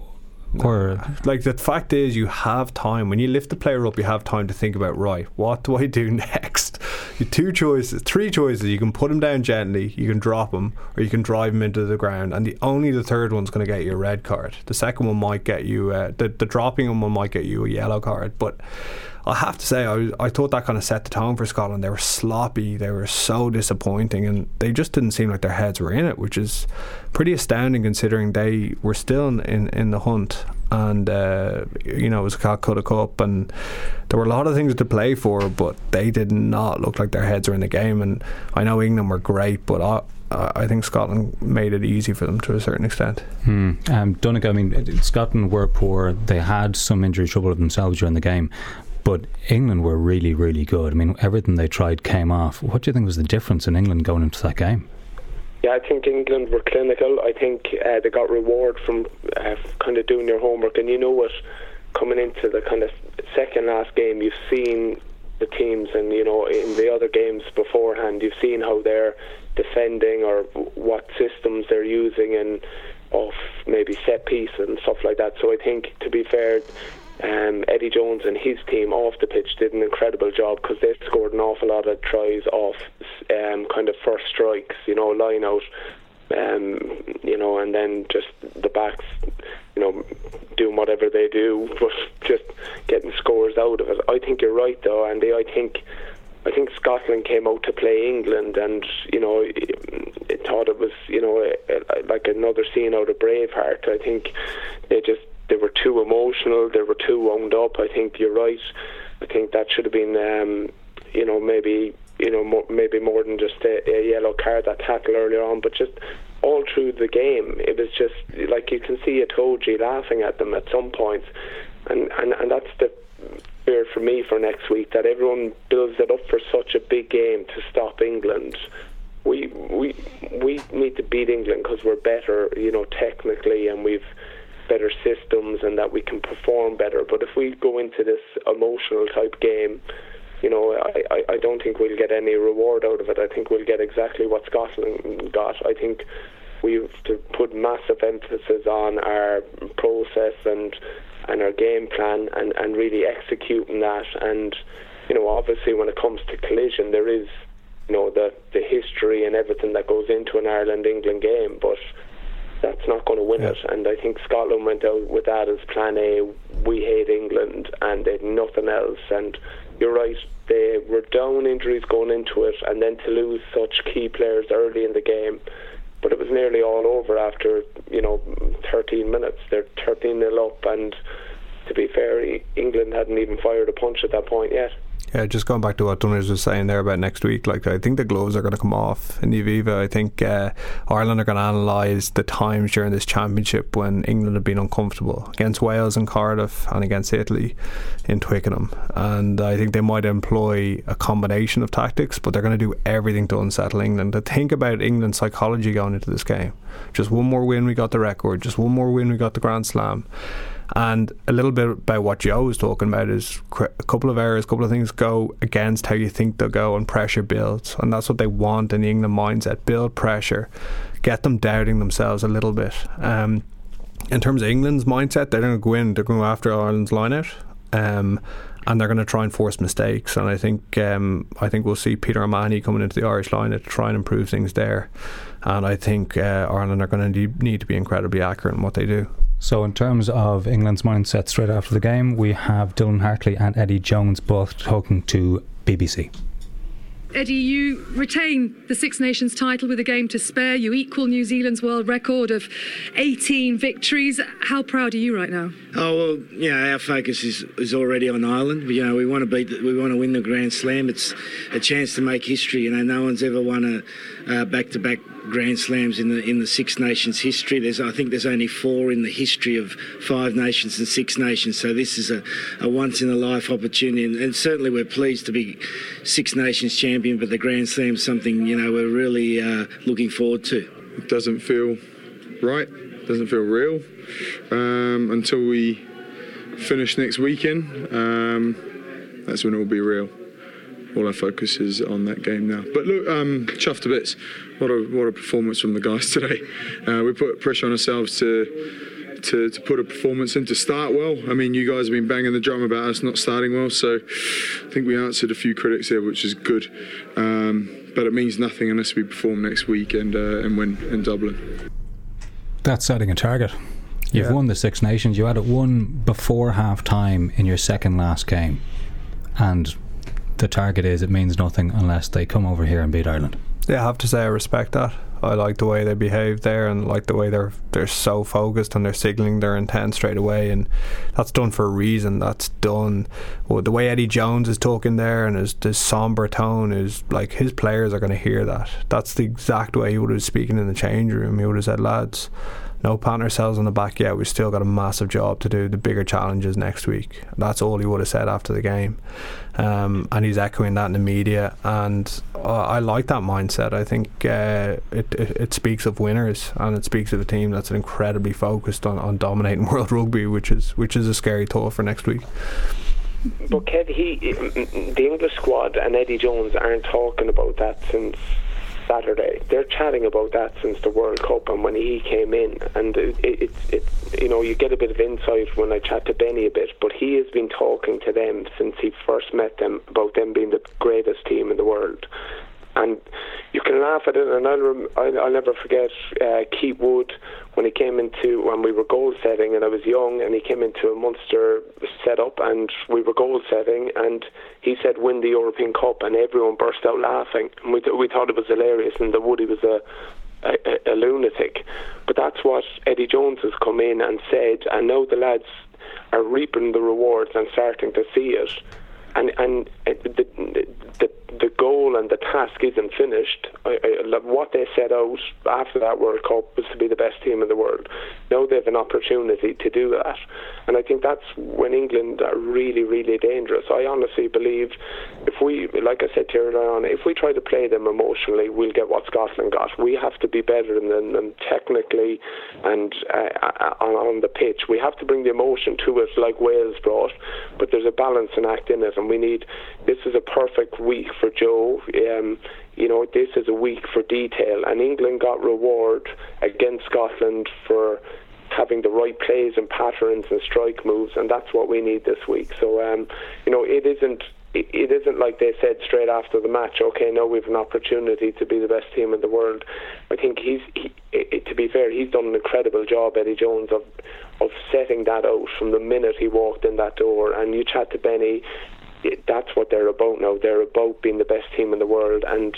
Or like, the fact is, you have time when you lift the player up. You have time to think about, right, what do I do next? You have two choices, three choices. You can put him down gently, you can drop him, or you can drive him into the ground. And the only the third one's going to get you a red card. The second one might get you uh, the the dropping him one might get you a yellow card. But I have to say, I, was, I thought that kind of set the tone for Scotland. They were sloppy, they were so disappointing, and they just didn't seem like their heads were in it, which is pretty astounding considering they were still in, in, in the hunt. And uh, you know, it was Calcutta Cup, and there were a lot of things to play for, but they did not look like their heads were in the game. And I know England were great, but I, I think Scotland made it easy for them to a certain extent. Hmm. Um, Donegal, I mean, Scotland were poor. They had some injury trouble of themselves during the game, but England were really, really good. I mean, everything they tried came off. What do you think was the difference in England going into that game? Yeah, I think England were clinical. I think uh, they got reward from uh, kind of doing their homework. And you know what, coming into the kind of second last game, you've seen the teams, and you know, in the other games beforehand, you've seen how they're defending or what systems they're using, and off maybe set piece and stuff like that. So I think, to be fair, Um, Eddie Jones and his team off the pitch did an incredible job, because they scored an awful lot of tries off um, kind of first strikes, you know, line out, um, you know, and then just the backs, you know, doing whatever they do, but just getting scores out of it. I think you're right, though, Andy. I think I think Scotland came out to play England, and you know, it, it thought it was, you know, a, a, like another scene out of Braveheart. I think they just. They were too emotional, they were too wound up. I think you're right. I think that should have been, um, you know, maybe you know, more, maybe more than just a, a yellow card, that tackle earlier on, but just all through the game, it was just like you can see Itoje laughing at them at some points, and, and, and that's the fear for me for next week, that everyone builds it up for such a big game to stop England. We we we need to beat England because we're better, you know, technically, and we've better systems, and that we can perform better. But if we go into this emotional type game, you know, I, I, I don't think we'll get any reward out of it. I think we'll get exactly what Scotland got. I think we have to put massive emphasis on our process and and our game plan, and, and really executing that. And, you know, obviously when it comes to collision, there is, you know, the, the history and everything that goes into an Ireland-England game, but that's not going to win yeah. it. And I think Scotland went out with that as plan A. We hate England, and they had nothing else. And you're right, they were down injuries going into it, and then to lose such key players early in the game. But it was nearly all over after, you know, thirteen minutes. They're thirteen nil up, and to be fair, England hadn't even fired a punch at that point yet. Yeah, just going back to what Dunners was saying there about next week, like I think the gloves are going to come off in the Aviva. I think uh, Ireland are going to analyse the times during this championship when England have been uncomfortable against Wales in Cardiff and against Italy in Twickenham, and I think they might employ a combination of tactics, but they're going to do everything to unsettle England. To think about England's psychology going into this game, just one more win we got the record, just one more win we got the Grand Slam. And a little bit about what Joe was talking about is a couple of errors, a couple of things go against how you think they'll go, and pressure builds, and that's what they want in the England mindset. Build pressure, get them doubting themselves a little bit. Um, in terms of England's mindset, they're going to go in, they're going to go after Ireland's line out, um, and they're going to try and force mistakes. And I think um, I think we'll see Peter O'Mahony coming into the Irish line to try and improve things there. And I think uh, Ireland are going to need to be incredibly accurate in what they do. So in terms of England's mindset straight after the game, we have Dylan Hartley and Eddie Jones both talking to B B C. Eddie, you retain the Six Nations title with a game to spare. You equal New Zealand's world record of eighteen victories. How proud are you right now? Oh well, you know, our focus is, is already on Ireland. You know, we want to beat, the, we want to win the Grand Slam. It's a chance to make history. You know, no one's ever won a uh, back-to-back Grand Slams in the in the Six Nations history. There's, I think, there's only four in the history of Five Nations and Six Nations. So this is a, a once-in-a-life opportunity, and, and certainly we're pleased to be Six Nations champion. But the Grand Slam is something, you know, we're really uh, looking forward to. It doesn't feel right. Doesn't feel real um, until we finish next weekend. Um, that's when it will be real. All our focus is on that game now. But look, um, chuffed to bits. What a what a performance from the guys today. Uh, we put pressure on ourselves to, to to put a performance in, to start well. I mean, you guys have been banging the drum about us not starting well, so I think we answered a few critics there, which is good. Um, but it means nothing unless we perform next week and uh, and win in Dublin. That's setting a target. You've yeah. won the Six Nations. You had it won before half time in your second last game, and the target is it means nothing unless they come over here and beat Ireland. Yeah, I have to say I respect that. I like the way they behave there, and like the way they're they're so focused and they're signalling their intent straight away, and that's done for a reason. That's done well, the way Eddie Jones is talking there, and his, his sombre tone is like his players are going to hear that. That's the exact way he would have been speaking in the change room. He would have said, lads, no patting ourselves on the back yet, we've still got a massive job to do, the bigger challenges next week. That's all he would have said after the game. Um, and he's echoing that in the media, and uh, I like that mindset. I think uh, it, it it speaks of winners, and it speaks of a team that's incredibly focused on, on dominating world rugby, which is which is a scary thought for next week. But Kev, he, the English squad and Eddie Jones aren't talking about that since Saturday. They're chatting about that since the World Cup and when he came in, and it's it, it, it, you know, you get a bit of insight when I chat to Benny a bit, but he has been talking to them since he first met them about them being the greatest team in the world. And you can laugh at it, and I'll, rem- I'll, I'll never forget uh, Keith Wood when he came into, when we were goal setting and I was young, and he came into a Munster setup and we were goal setting, and he said win the European Cup, and everyone burst out laughing, and we, th- we thought it was hilarious, and that Woody was a, a, a lunatic. But that's what Eddie Jones has come in and said, and now the lads are reaping the rewards and starting to see it. and and the, the the goal and the task isn't finished. I, I, what they set out after that World Cup was to be the best team in the world. Now they have an opportunity to do that, and I think that's when England are really, really dangerous. I honestly believe if we, like I said to you earlier on, if we try to play them emotionally, we'll get what Scotland got. We have to be better than them technically and uh, on, on the pitch. We have to bring the emotion to it like Wales brought, but there's a balancing act in it, and we need, this is a perfect week for Joe. Um, you know, this is a week for detail, and England got reward against Scotland for having the right plays and patterns and strike moves, and that's what we need this week. So, um, you know, it isn't it, it isn't like they said straight after the match, okay, now we have an opportunity to be the best team in the world. I think he's, he, it, to be fair, he's done an incredible job, Eddie Jones, of of setting that out from the minute he walked in that door. And you chat to Benny, that's what they're about now. They're about being the best team in the world, and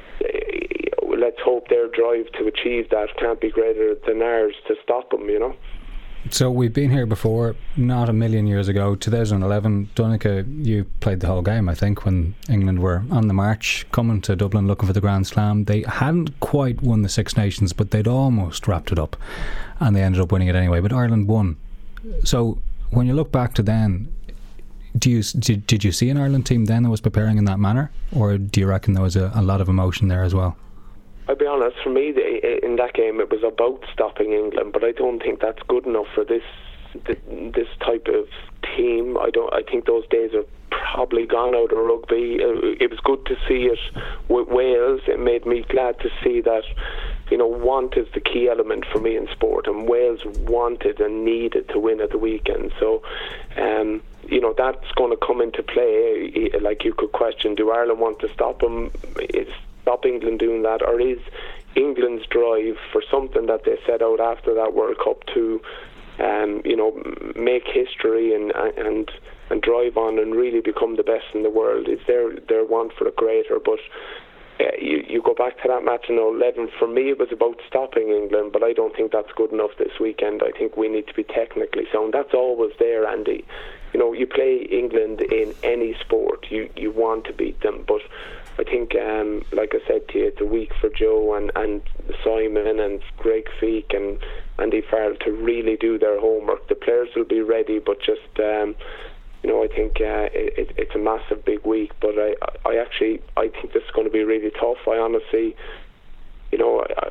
uh, let's hope their drive to achieve that can't be greater than ours to stop them, you know. So we've been here before, not a million years ago, two thousand eleven. Donncha, you played the whole game, I think, when England were on the march, coming to Dublin looking for the Grand Slam. They hadn't quite won the Six Nations, but they'd almost wrapped it up, and they ended up winning it anyway. But Ireland won. So when you look back to then, do you did, did you see an Ireland team then that was preparing in that manner, or do you reckon there was a, a lot of emotion there as well? I'll be honest, for me, the, in that game, it was about stopping England, but I don't think that's good enough for this this type of team. I don't. I think those days are probably gone out of rugby. It was good to see it with Wales. It made me glad to see that, you know, want is the key element for me in sport, and Wales wanted and needed to win at the weekend. So, um, you know, that's going to come into play. Like, you could question, do Ireland want to stop them? Is stop England doing that, or is England's drive for something that they set out after that World Cup to, um, you know, make history and and and drive on and really become the best in the world? Is their their want for a greater? But uh, you you go back to that match in eleven. For me, it was about stopping England, but I don't think that's good enough this weekend. I think we need to be technically sound. That's always there, Andy. You know, you play England in any sport, you you want to beat them, but I think, um, like I said to you, it's a week for Joe and, and Simon and Greg Feek and Andy Farrell to really do their homework. The players will be ready, but just, um, you know, I think uh, it, it's a massive big week. But I, I actually, I think this is going to be really tough. I honestly, you know, I,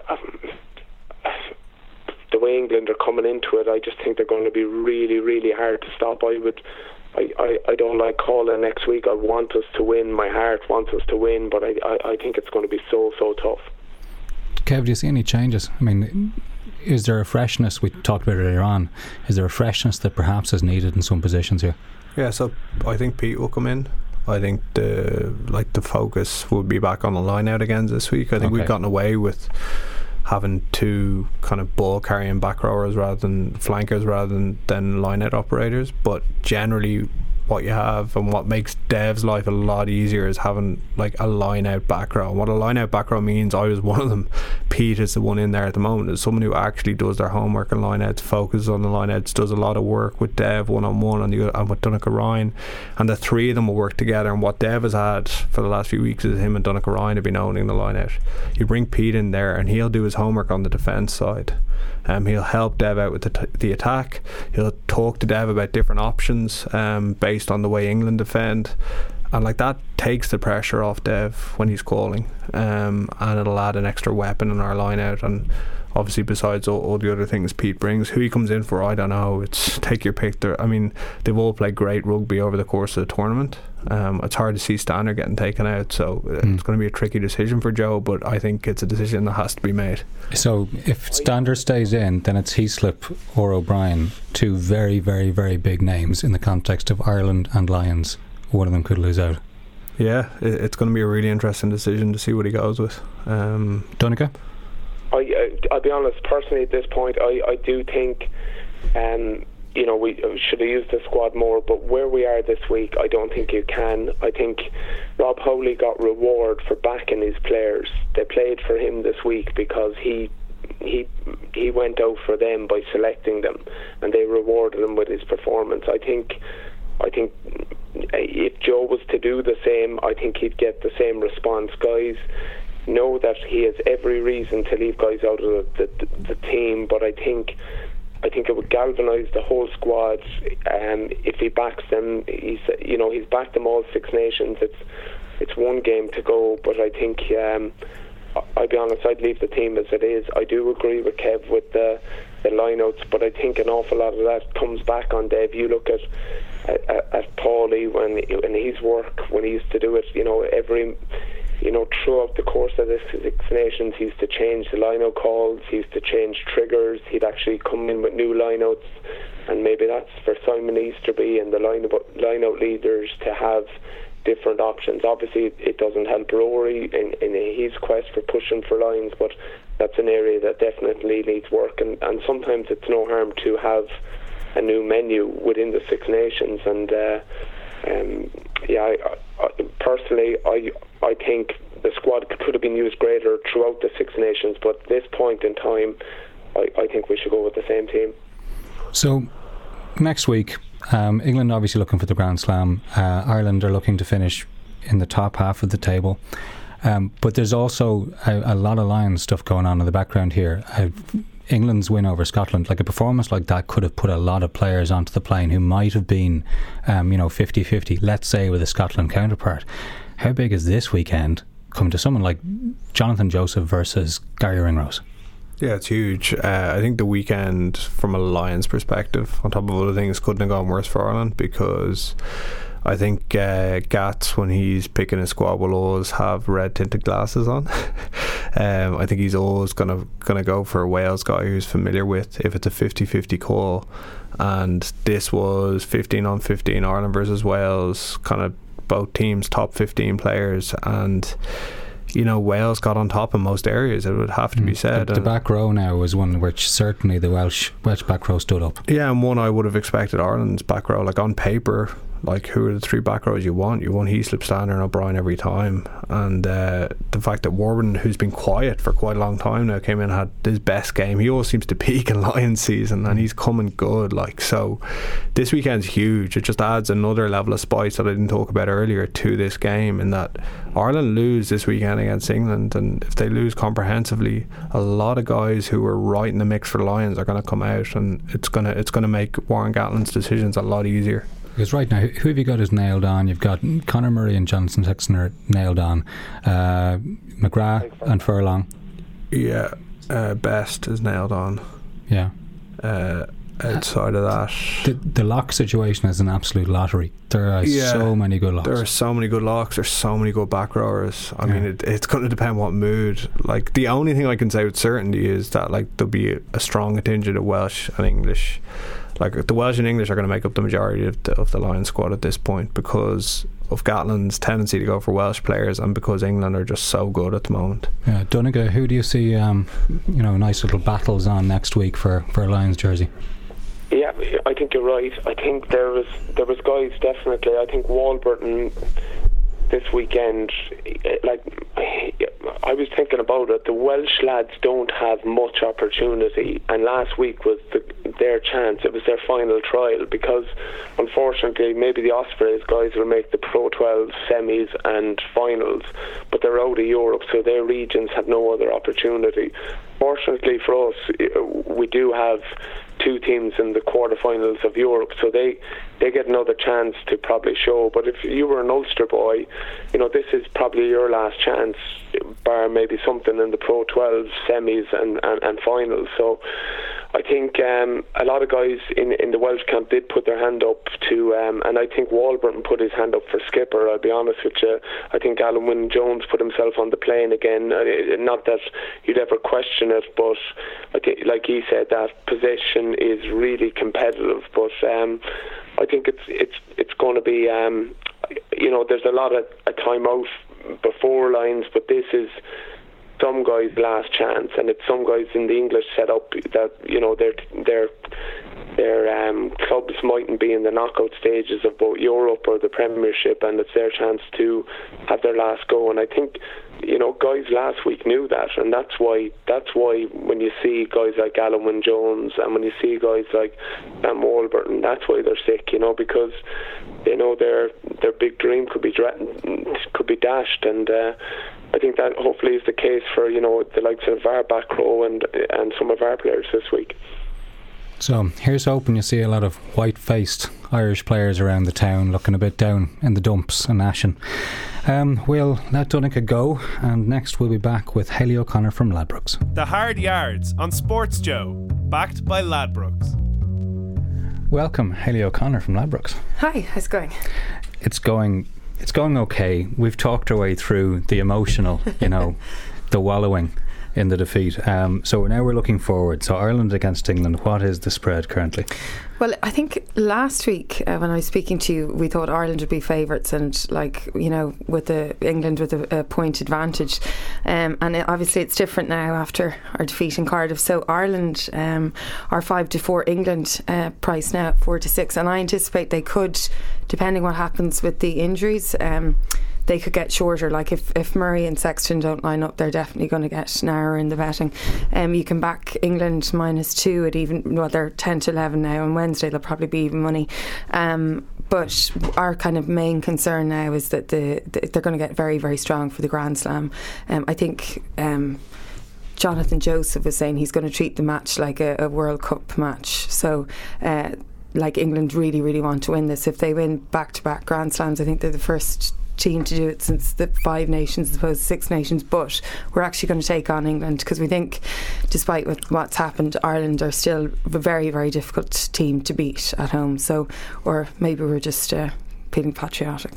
I, the way England are coming into it, I just think they're going to be really, really hard to stop. I would. I, I, I don't like calling next week. I want us to win. My heart wants us to win, but I, I, I think it's going to be so, so tough. Kev, do you see any changes? I mean, is there a freshness, we talked about it earlier on, is there a freshness that perhaps is needed in some positions here? Yeah, so I think Pete will come in. I think the like the focus will be back on the line out again this week. I think okay. we've gotten away with having two kind of ball carrying back rowers rather than flankers rather than, than line out operators, but generally what you have and what makes Dev's life a lot easier is having like a line out back row. And what a line out back row means, I was one of them, Pete is the one in there at the moment, is someone who actually does their homework and line outs, focuses on the line outs, does a lot of work with Dev one on one and with Donncha Ryan, and the three of them will work together. And what Dev has had for the last few weeks is him and Donncha Ryan have been owning the line out. You bring Pete in there and he'll do his homework on the defence side. Um, he'll help Dev out with the, t- the attack. He'll talk to Dev about different options um, based on the way England defend, and like that takes the pressure off Dev when he's calling, um, and it'll add an extra weapon in our line out. And obviously besides all, all the other things Pete brings, who he comes in for, I don't know, it's take your pick. They're, I mean, they've all played great rugby over the course of the tournament. Um, it's hard to see Stanner getting taken out, so mm. it's going to be a tricky decision for Joe, but I think it's a decision that has to be made. So if Stander stays in, then it's Heaslip or O'Brien, two very very very big names in the context of Ireland and Lions. One of them could lose out. Yeah, it's going to be a really interesting decision to see what he goes with. um, Donncha? I, I, I'll be honest, personally at this point I, I do think um, you know, we should have used the squad more, but where we are this week, I don't think you can. I think Rob Howley got reward for backing his players. They played for him this week because he he he went out for them by selecting them, and they rewarded him with his performance. I think I think if Joe was to do the same, I think he'd get the same response. Guys know that he has every reason to leave guys out of the, the, the team, but I think I think it would galvanise the whole squad. Um, if he backs them, he's you know he's backed them all Six Nations. It's it's one game to go, but I think um, I'll be honest, I'd leave the team as it is. I do agree with Kev with the the lineouts, but I think an awful lot of that comes back on Dave. You look at at, at Paulie when in his work when he used to do it. You know every. You know, throughout the course of the Six Nations, he used to change the line-out calls, he used to change triggers, he'd actually come in with new line-outs, and maybe that's for Simon Easterby and the line-out, line-out leaders to have different options. Obviously, it doesn't help Rory in, in his quest for pushing for lines, but that's an area that definitely needs work, and, and sometimes it's no harm to have a new menu within the Six Nations, and uh, um, yeah, I, I, personally, I I think the squad could have been used greater throughout the Six Nations, but at this point in time, I, I think we should go with the same team. So, next week, um, England obviously looking for the Grand Slam. Uh, Ireland are looking to finish in the top half of the table. Um, but there's also a, a lot of Lions stuff going on in the background here. Uh, England's win over Scotland, like a performance like that could have put a lot of players onto the plane who might have been, um, you know, fifty-fifty, let's say, with a Scotland counterpart. How big is this weekend come to someone like Jonathan Joseph versus Gary Ringrose? Yeah, it's huge. Uh, I think the weekend, from a Lions perspective, on top of other things, couldn't have gone worse for Ireland, because I think uh, Gats, when he's picking his squad, will always have red tinted glasses on. um, I think he's always gonna gonna go for a Wales guy who's familiar with, if it's a fifty-fifty call. And this was fifteen on fifteen, Ireland versus Wales, kind of both teams top fifteen players, and you know, Wales got on top in most areas, it would have to mm. be said. The, the back row now was one which certainly the Welsh Welsh back row stood up. Yeah, and one I would have expected Ireland's back row, like on paper, like who are the three back rows you want? You want Heaslip, Stander and O'Brien every time. And uh, the fact that Warburton, who's been quiet for quite a long time now, came in and had his best game. He always seems to peak in Lions season, and he's coming good. Like, so this weekend's huge. It just adds another level of spice that I didn't talk about earlier to this game, in that Ireland lose this weekend against England, and if they lose comprehensively, a lot of guys who were right in the mix for the Lions are going to come out, and it's going to it's going to make Warren Gatland's decisions a lot easier. Because right now, who have you got is nailed on? You've got Conor Murray and Jonathan Sexton are nailed on. Uh, McGrath and Furlong. Yeah, uh, Best is nailed on. Yeah. Uh, outside of that, the, the lock situation is an absolute lottery. There are yeah, so many good locks. There are so many good locks. There's so many good back rowers. I yeah. mean, it, it's going to depend what mood. Like, the only thing I can say with certainty is that, like, there'll be a, a strong contingent of Welsh and English. Like, the Welsh and English are going to make up the majority of the, of the Lions squad at this point, because of Gatland's tendency to go for Welsh players, and because England are just so good at the moment. Yeah, Donegal, who do you see, um, you know, nice little battles on next week for, for a Lions jersey? Yeah, I think you're right. I think there was there was guys definitely. I think Warburton this weekend, like, I was thinking about it, the Welsh lads don't have much opportunity, and last week was the, their chance. It was their final trial, because unfortunately maybe the Ospreys guys will make the Pro twelve semis and finals, but they're out of Europe, so their regions have no other opportunity. Fortunately for us, we do have two teams in the quarterfinals of Europe, so they they get another chance to probably show. But if you were an Ulster boy, you know, this is probably your last chance, bar maybe something in the Pro twelve semis and, and, and finals. So I think um, a lot of guys in, in the Welsh camp did put their hand up to, um, and I think Warburton put his hand up for skipper, I'll be honest with you. I think Alan Wynne-Jones put himself on the plane again. Not that you'd ever question it, but I think, like he said, that position is really competitive. But um, I think it's it's it's going to be, um, you know, there's a lot of a time out before Lions, but this is some guys' last chance, and it's some guys in the English setup that, you know, they're they're their um, clubs mightn't be in the knockout stages of both Europe or the Premiership, and it's their chance to have their last go. And I think, you know, guys last week knew that, and that's why that's why when you see guys like Alan Wynne-Jones and when you see guys like Sam Warburton, that's why they're sick, you know, because they know their their big dream could be dra- could be dashed. And uh, I think that hopefully is the case for, you know, the likes of our back row and and some of our players this week. So here's hoping you see a lot of white-faced Irish players around the town looking a bit down in the dumps and ashen. Um, we'll let Donegal go, and next we'll be back with Hayley O'Connor from Ladbrokes. The Hard Yards on Sports Joe, backed by Ladbrokes. Welcome, Hayley O'Connor from Ladbrokes. Hi, how's it going? It's going, it's going okay. We've talked our way through the emotional, you know, the wallowing in the defeat. Um, so now we're looking forward. So Ireland against England, what is the spread currently? Well, I think last week uh, when I was speaking to you, we thought Ireland would be favourites, and like, you know, with the England with a, a point advantage. Um, and it, obviously it's different now after our defeat in Cardiff. So Ireland um, are five to four, England uh, price now at four to six, and I anticipate they could, depending what happens with the injuries, um, they could get shorter. Like if, if Murray and Sexton don't line up, they're definitely going to get narrower in the betting. Um, you can back England minus two at even, well, they're ten to eleven now. On Wednesday they'll probably be even money. Um, but our kind of main concern now is that the, the they're going to get very, very strong for the Grand Slam. Um, I think um, Jonathan Joseph was saying he's going to treat the match like a, a World Cup match. So uh, like England really, really want to win this. If they win back-to-back Grand Slams, I think they're the first team to do it since the five nations as opposed to six nations. But we're actually going to take on England because we think, despite what's happened, Ireland are still a very, very difficult team to beat at home. So, or maybe we're just uh, feeling patriotic.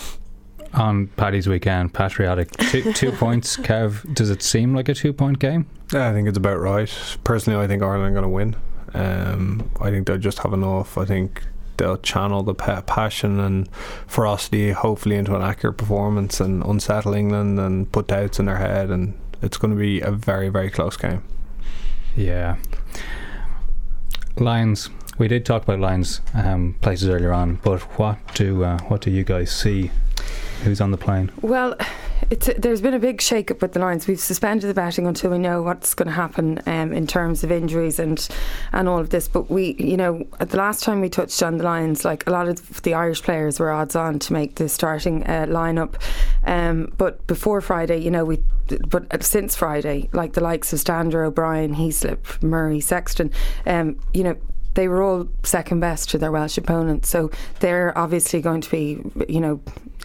On Paddy's weekend, patriotic. Two, two points, Kev. Does it seem like a two-point game? Yeah, I think it's about right. Personally, I think Ireland are going to win. Um, I think they'll just have enough. I think they'll channel the pa- passion and ferocity hopefully into an accurate performance and unsettle England and put doubts in their head, and it's going to be a very, very close game. Yeah. Lions. We did talk about Lions um, places earlier on, but what do uh, what do you guys see? Who's on the plane? Well, it's a, there's been a big shake-up with the Lions. We've suspended the betting until we know what's going to happen um, in terms of injuries and and all of this. But we, you know, at the last time we touched on the Lions, like a lot of the Irish players were odds on to make the starting uh, lineup. Um, but before Friday, you know, we, but since Friday, like the likes of Stander, O'Brien, Heaslip, Murray, Sexton, um, you know, they were all second best to their Welsh opponents. So they're obviously going to be, you know,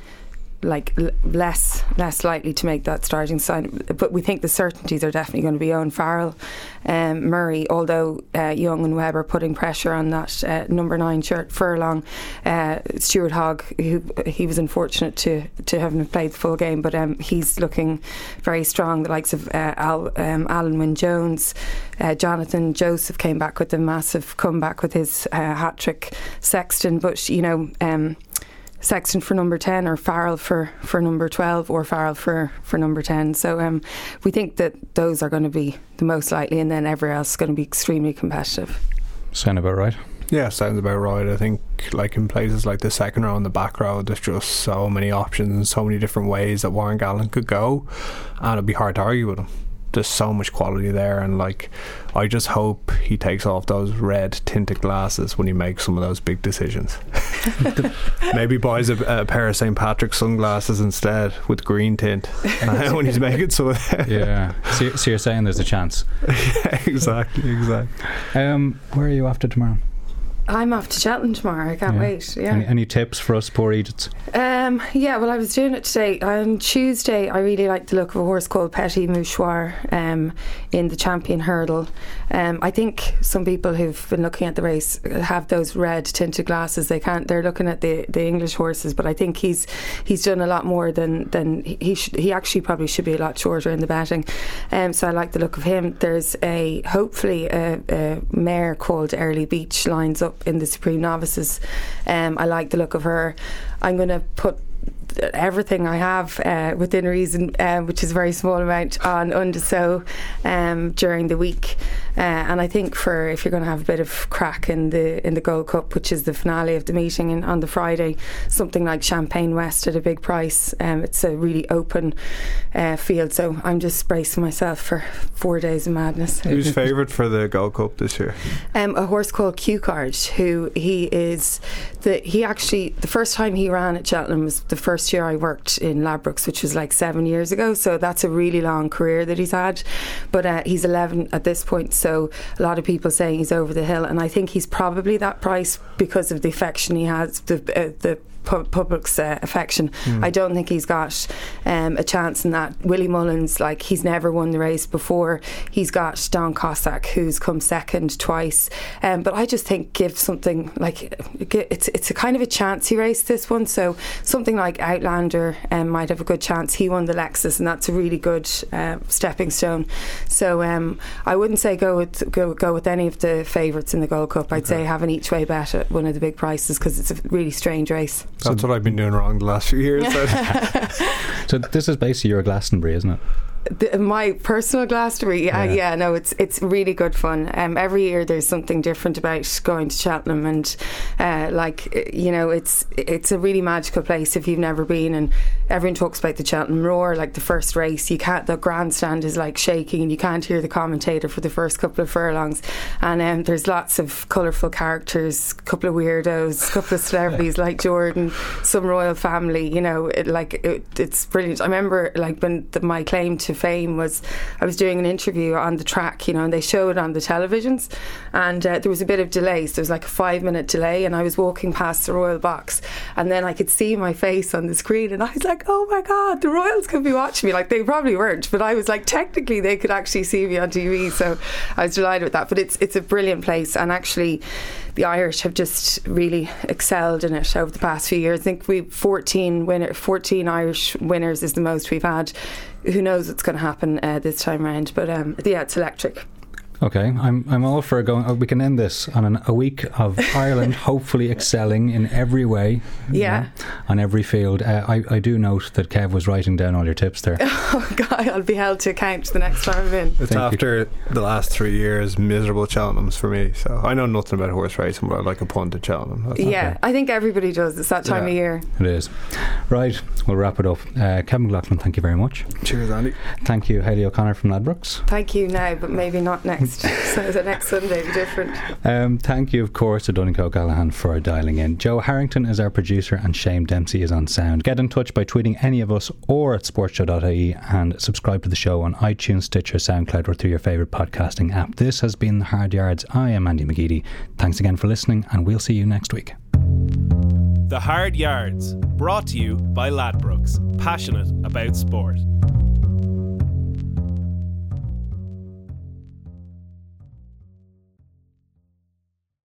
like l- less less likely to make that starting side. But we think the certainties are definitely going to be Owen Farrell, um, Murray, although uh, Young and Webb are putting pressure on that uh, number nine shirt. Furlong, uh, Stuart Hogg, who he was unfortunate to to have played the full game, but um, he's looking very strong. The likes of uh, Al, um, Alan Wynne-Jones, uh, Jonathan Joseph came back with a massive comeback with his uh, hat-trick. Sexton, but you know, um, Sexton for number ten, or Farrell for, for number twelve, or Farrell for, for number ten. So um, we think that those are going to be the most likely, and then everywhere else is going to be extremely competitive. Sound about right? Yeah, sounds about right. I think like in places like the second row and the back row, there's just so many options and so many different ways that Warren Gallant could go, and it'd be hard to argue with him. There's so much quality there, and like I just hope he takes off those red tinted glasses when he makes some of those big decisions. Maybe buys a, a pair of Saint Patrick's sunglasses instead with green tint when he's making some of that. Yeah, so, so you're saying there's a chance? Yeah, exactly, exactly. Um, where are you after tomorrow? I'm off to Cheltenham tomorrow. I can't yeah. wait. Yeah. Any, any tips for us poor idiots? Um, yeah, well, I was doing it today. On Tuesday, I really like the look of a horse called Petit Mouchoir um, in the Champion Hurdle. Um, I think some people who've been looking at the race have those red tinted glasses. They can't. They're looking at the, the English horses, but I think he's he's done a lot more than than he should. He actually probably should be a lot shorter in the betting. Um, so I like the look of him. There's a hopefully a, a mare called Early Beach lines up in the Supreme Novices. um, I like the look of her. I'm going to put everything I have uh, within reason, uh, which is a very small amount, on Undeso um, during the week. Uh, and I think for if you're going to have a bit of crack in the in the Gold Cup, which is the finale of the meeting in, on the Friday, something like Champagne West at a big price. Um, it's a really open uh, field, so I'm just bracing myself for four days of madness. Who's favourite for the Gold Cup this year? Um, a horse called Q Card, who he is. The he actually the first time he ran at Cheltenham was the first year I worked in Ladbrokes, which was like seven years ago. So that's a really long career that he's had. But uh, he's eleven at this point, so a lot of people saying he's over the hill, and I think he's probably that price because of the affection he has. The uh, the public's uh, affection. Mm. I don't think he's got um, a chance in that. Willie Mullins, like, he's never won the race before. He's got Don Cossack, who's come second twice. Um, but I just think give something like it's it's a kind of a chancy race, this one. So something like Outlander um, might have a good chance. He won the Lexus, and that's a really good uh, stepping stone. So um, I wouldn't say go with go go with any of the favourites in the Gold Cup. I'd okay. say have an each way bet at one of the big prices because it's a really strange race. That's so what I've been doing wrong the last few years. So this is basically your Glastonbury, isn't it? The, my personal Glastonbury, yeah, yeah, yeah, no, it's it's really good fun. Um, every year there's something different about going to Cheltenham, and uh, like you know, it's it's a really magical place if you've never been. And everyone talks about the Cheltenham Roar, like the first race. You can't, the grandstand is like shaking, and you can't hear the commentator for the first couple of furlongs. And um, there's lots of colourful characters, a couple of weirdos, a couple of celebrities like Jordan, some royal family. You know, it, like it, it's brilliant. I remember like when the, my claim to fame was I was doing an interview on the track, you know, and they showed it on the televisions, and uh, there was a bit of delay, so there was like a five minute delay, and I was walking past the royal box, and then I could see my face on the screen, and I was like, oh my god, the royals could be watching me. Like, they probably weren't, but I was like, technically they could actually see me on T V, so I was delighted with that. But it's it's a brilliant place, and actually the Irish have just really excelled in it over the past few years. I think we've fourteen winner, fourteen Irish winners is the most we've had. Who knows what's going to happen uh, this time around? But um, yeah, it's electric. Okay, I'm I'm all for going. Oh, we can end this on an, a week of Ireland hopefully excelling in every way. Yeah, know, on every field. Uh, I I do note that Kev was writing down all your tips there. Oh God, I'll be held to account the next time I'm in. It's Thank after you. The last three years miserable Cheltenhams for me. So I know nothing about horse racing, but I like a punt at Cheltenham. That's yeah, okay. I think everybody does. It's that time yeah. of year. It is. Right, we'll wrap it up. Uh, Kevin McLaughlin, thank you very much. Cheers, Andy. Thank you, Hayley O'Connor from Ladbrokes. Thank you now, but maybe not next. So the next Sunday be different. Um, thank you, of course, to Donny O'Callaghan for dialing in. Joe Harrington is our producer, and Shane Dempsey is on sound. Get in touch by tweeting any of us or at sportshow dot I E, and subscribe to the show on iTunes, Stitcher, SoundCloud, or through your favourite podcasting app. This has been The Hard Yards. I am Andy McGeady. Thanks again for listening, and we'll see you next week. The Hard Yards, brought to you by Ladbrokes, passionate about sport.